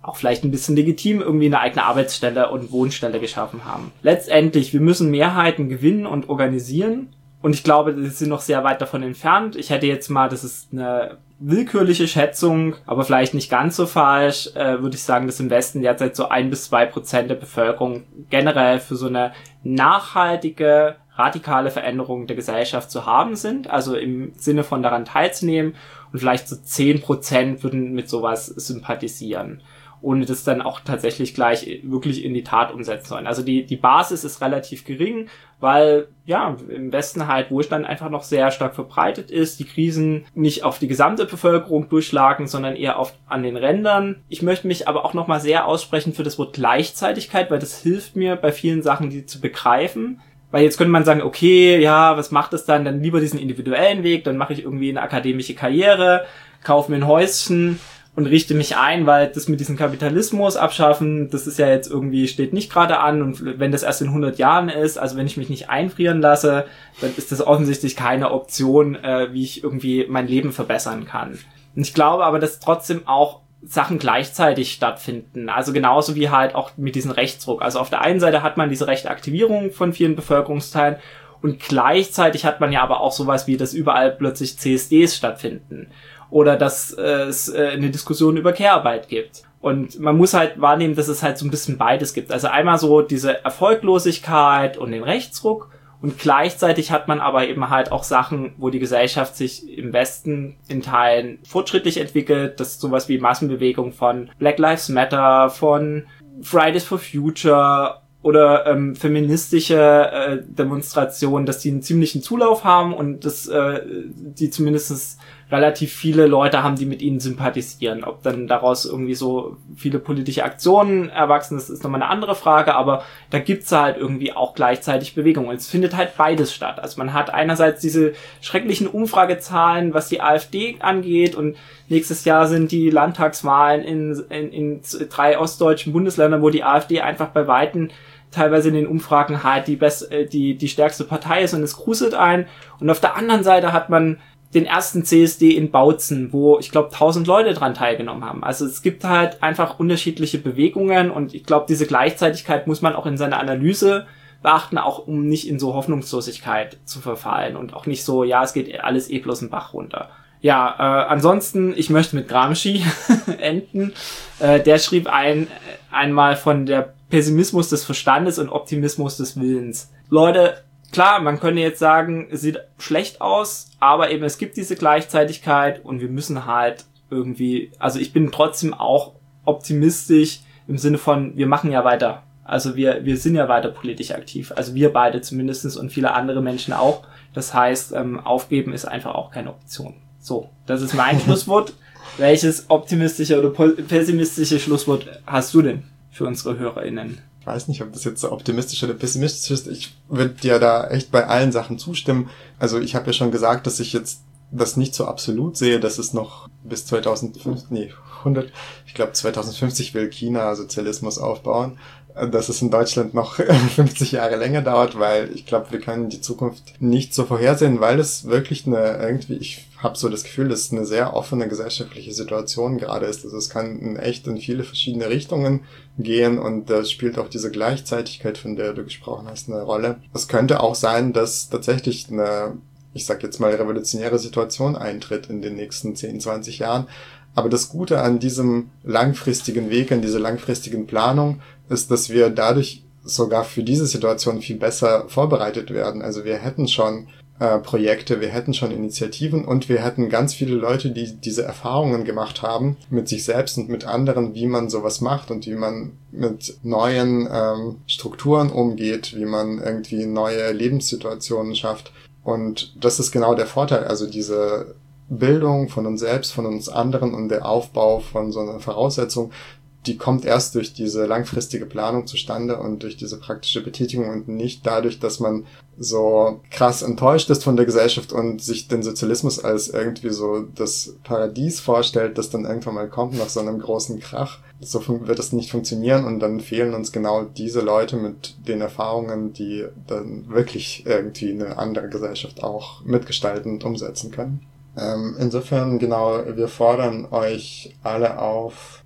auch vielleicht ein bisschen legitim irgendwie eine eigene Arbeitsstelle und Wohnstelle geschaffen haben. Letztendlich, wir müssen Mehrheiten gewinnen und organisieren. Und ich glaube, wir sind noch sehr weit davon entfernt. Ich hätte jetzt mal, das ist eine willkürliche Schätzung, aber vielleicht nicht ganz so falsch, äh, würde ich sagen, dass im Westen derzeit so ein bis zwei Prozent der Bevölkerung generell für so eine nachhaltige, radikale Veränderung der Gesellschaft zu haben sind. Also im Sinne von daran teilzunehmen. Und vielleicht so zehn Prozent würden mit sowas sympathisieren, ohne das dann auch tatsächlich gleich wirklich in die Tat umsetzen sollen. Also die, die Basis ist relativ gering, weil ja im Westen halt Wohlstand einfach noch sehr stark verbreitet ist, die Krisen nicht auf die gesamte Bevölkerung durchschlagen, sondern eher auf an den Rändern. Ich möchte mich aber auch nochmal sehr aussprechen für das Wort Gleichzeitigkeit, weil das hilft mir bei vielen Sachen, die zu begreifen. Weil jetzt könnte man sagen, okay, ja, was macht es dann? Dann lieber diesen individuellen Weg, dann mache ich irgendwie eine akademische Karriere, kaufe mir ein Häuschen und richte mich ein, weil das mit diesem Kapitalismus abschaffen, das ist ja jetzt irgendwie, steht nicht gerade an, und wenn das erst in hundert Jahren ist, also wenn ich mich nicht einfrieren lasse, dann ist das offensichtlich keine Option, äh, wie ich irgendwie mein Leben verbessern kann. Und ich glaube aber, dass trotzdem auch Sachen gleichzeitig stattfinden, also genauso wie halt auch mit diesem Rechtsruck. Also auf der einen Seite hat man diese rechte Aktivierung von vielen Bevölkerungsteilen und gleichzeitig hat man ja aber auch sowas wie, dass überall plötzlich C S Ds stattfinden oder dass äh, es äh, eine Diskussion über Care-Arbeit gibt. Und man muss halt wahrnehmen, dass es halt so ein bisschen beides gibt. Also einmal so diese Erfolglosigkeit und den Rechtsruck. Und gleichzeitig hat man aber eben halt auch Sachen, wo die Gesellschaft sich im Westen in Teilen fortschrittlich entwickelt. Das ist sowas wie Massenbewegung von Black Lives Matter, von Fridays for Future oder ähm, feministische äh, Demonstrationen, dass die einen ziemlichen Zulauf haben und dass äh, die zumindest relativ viele Leute haben, die mit ihnen sympathisieren. Ob dann daraus irgendwie so viele politische Aktionen erwachsen ist, ist nochmal eine andere Frage, aber da gibt's halt irgendwie auch gleichzeitig Bewegung. Und es findet halt beides statt. Also man hat einerseits diese schrecklichen Umfragezahlen, was die AfD angeht, und nächstes Jahr sind die Landtagswahlen in, in, in drei ostdeutschen Bundesländern, wo die AfD einfach bei Weitem teilweise in den Umfragen halt die, best, die, die stärkste Partei ist und es gruselt ein. Und auf der anderen Seite hat man den ersten C S D in Bautzen, wo ich glaube tausend Leute dran teilgenommen haben. Also es gibt halt einfach unterschiedliche Bewegungen und ich glaube, diese Gleichzeitigkeit muss man auch in seiner Analyse beachten, auch um nicht in so Hoffnungslosigkeit zu verfallen und auch nicht so, ja, es geht alles eh bloß einen Bach runter. Ja, äh, ansonsten, ich möchte mit Gramsci enden. Äh, der schrieb ein einmal von der Pessimismus des Verstandes und Optimismus des Willens. Leute, klar, man könnte jetzt sagen, es sieht schlecht aus, aber eben es gibt diese Gleichzeitigkeit und wir müssen halt irgendwie, also ich bin trotzdem auch optimistisch im Sinne von, wir machen ja weiter. Also wir wir sind ja weiter politisch aktiv. Also wir beide zumindestens und viele andere Menschen auch. Das heißt, ähm, aufgeben ist einfach auch keine Option. So, das ist mein Schlusswort. Welches optimistische oder pessimistische Schlusswort hast du denn für unsere HörerInnen? Ich weiß nicht, ob das jetzt so optimistisch oder pessimistisch ist. Ich würde dir da echt bei allen Sachen zustimmen. Also ich habe ja schon gesagt, dass ich jetzt das nicht so absolut sehe, dass es noch bis zweitausendfünfzig, nee, hundert, ich glaube zweitausendfünfzig will China Sozialismus aufbauen, dass es in Deutschland noch fünfzig Jahre länger dauert, weil ich glaube, wir können die Zukunft nicht so vorhersehen, weil es wirklich eine, irgendwie, ich habe so das Gefühl, dass es eine sehr offene gesellschaftliche Situation gerade ist. Also es kann in echt in viele verschiedene Richtungen gehen und da spielt auch diese Gleichzeitigkeit, von der du gesprochen hast, eine Rolle. Es könnte auch sein, dass tatsächlich eine, ich sag jetzt mal, revolutionäre Situation eintritt in den nächsten zehn, zwanzig Jahren. Aber das Gute an diesem langfristigen Weg, an dieser langfristigen Planung, ist, dass wir dadurch sogar für diese Situation viel besser vorbereitet werden. Also wir hätten schon äh, Projekte, wir hätten schon Initiativen und wir hätten ganz viele Leute, die diese Erfahrungen gemacht haben mit sich selbst und mit anderen, wie man sowas macht und wie man mit neuen ähm, Strukturen umgeht, wie man irgendwie neue Lebenssituationen schafft. Und das ist genau der Vorteil, also diese Bildung von uns selbst, von uns anderen und der Aufbau von so einer Voraussetzung, die kommt erst durch diese langfristige Planung zustande und durch diese praktische Betätigung und nicht dadurch, dass man so krass enttäuscht ist von der Gesellschaft und sich den Sozialismus als irgendwie so das Paradies vorstellt, das dann irgendwann mal kommt nach so einem großen Krach. So wird es nicht funktionieren und dann fehlen uns genau diese Leute mit den Erfahrungen, die dann wirklich irgendwie eine andere Gesellschaft auch mitgestalten und umsetzen können. Ähm, insofern, genau, wir fordern euch alle auf,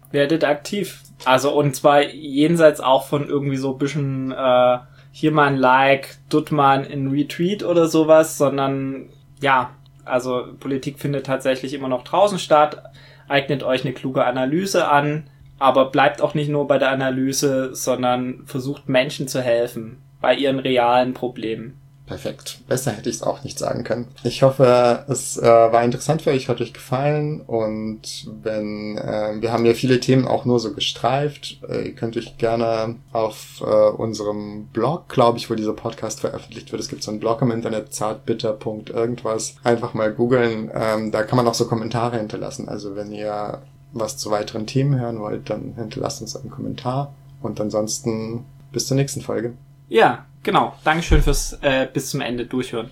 Werdet aktiv. Also und zwar jenseits auch von irgendwie so ein bisschen äh, hier mal ein Like, dort mal ein Retweet oder sowas, sondern ja, also Politik findet tatsächlich immer noch draußen statt. Eignet euch eine kluge Analyse an, aber bleibt auch nicht nur bei der Analyse, sondern versucht Menschen zu helfen bei ihren realen Problemen. Perfekt. Besser hätte ich es auch nicht sagen können. Ich hoffe, es äh, war interessant für euch, hat euch gefallen und wenn, äh, wir haben ja viele Themen auch nur so gestreift, äh, ihr könnt euch gerne auf äh, unserem Blog, glaube ich, wo dieser Podcast veröffentlicht wird, es gibt so einen Blog im Internet, zartbitter Punkt irgendwas, einfach mal googeln, ähm, da kann man auch so Kommentare hinterlassen, also wenn ihr was zu weiteren Themen hören wollt, dann hinterlasst uns einen Kommentar und ansonsten bis zur nächsten Folge. Ja, genau. Dankeschön fürs äh, bis zum Ende durchhören.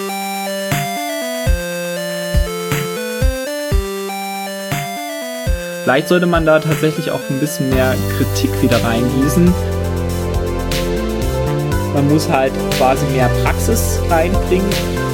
Vielleicht sollte man da tatsächlich auch ein bisschen mehr Kritik wieder reingießen. Man muss halt quasi mehr Praxis reinbringen.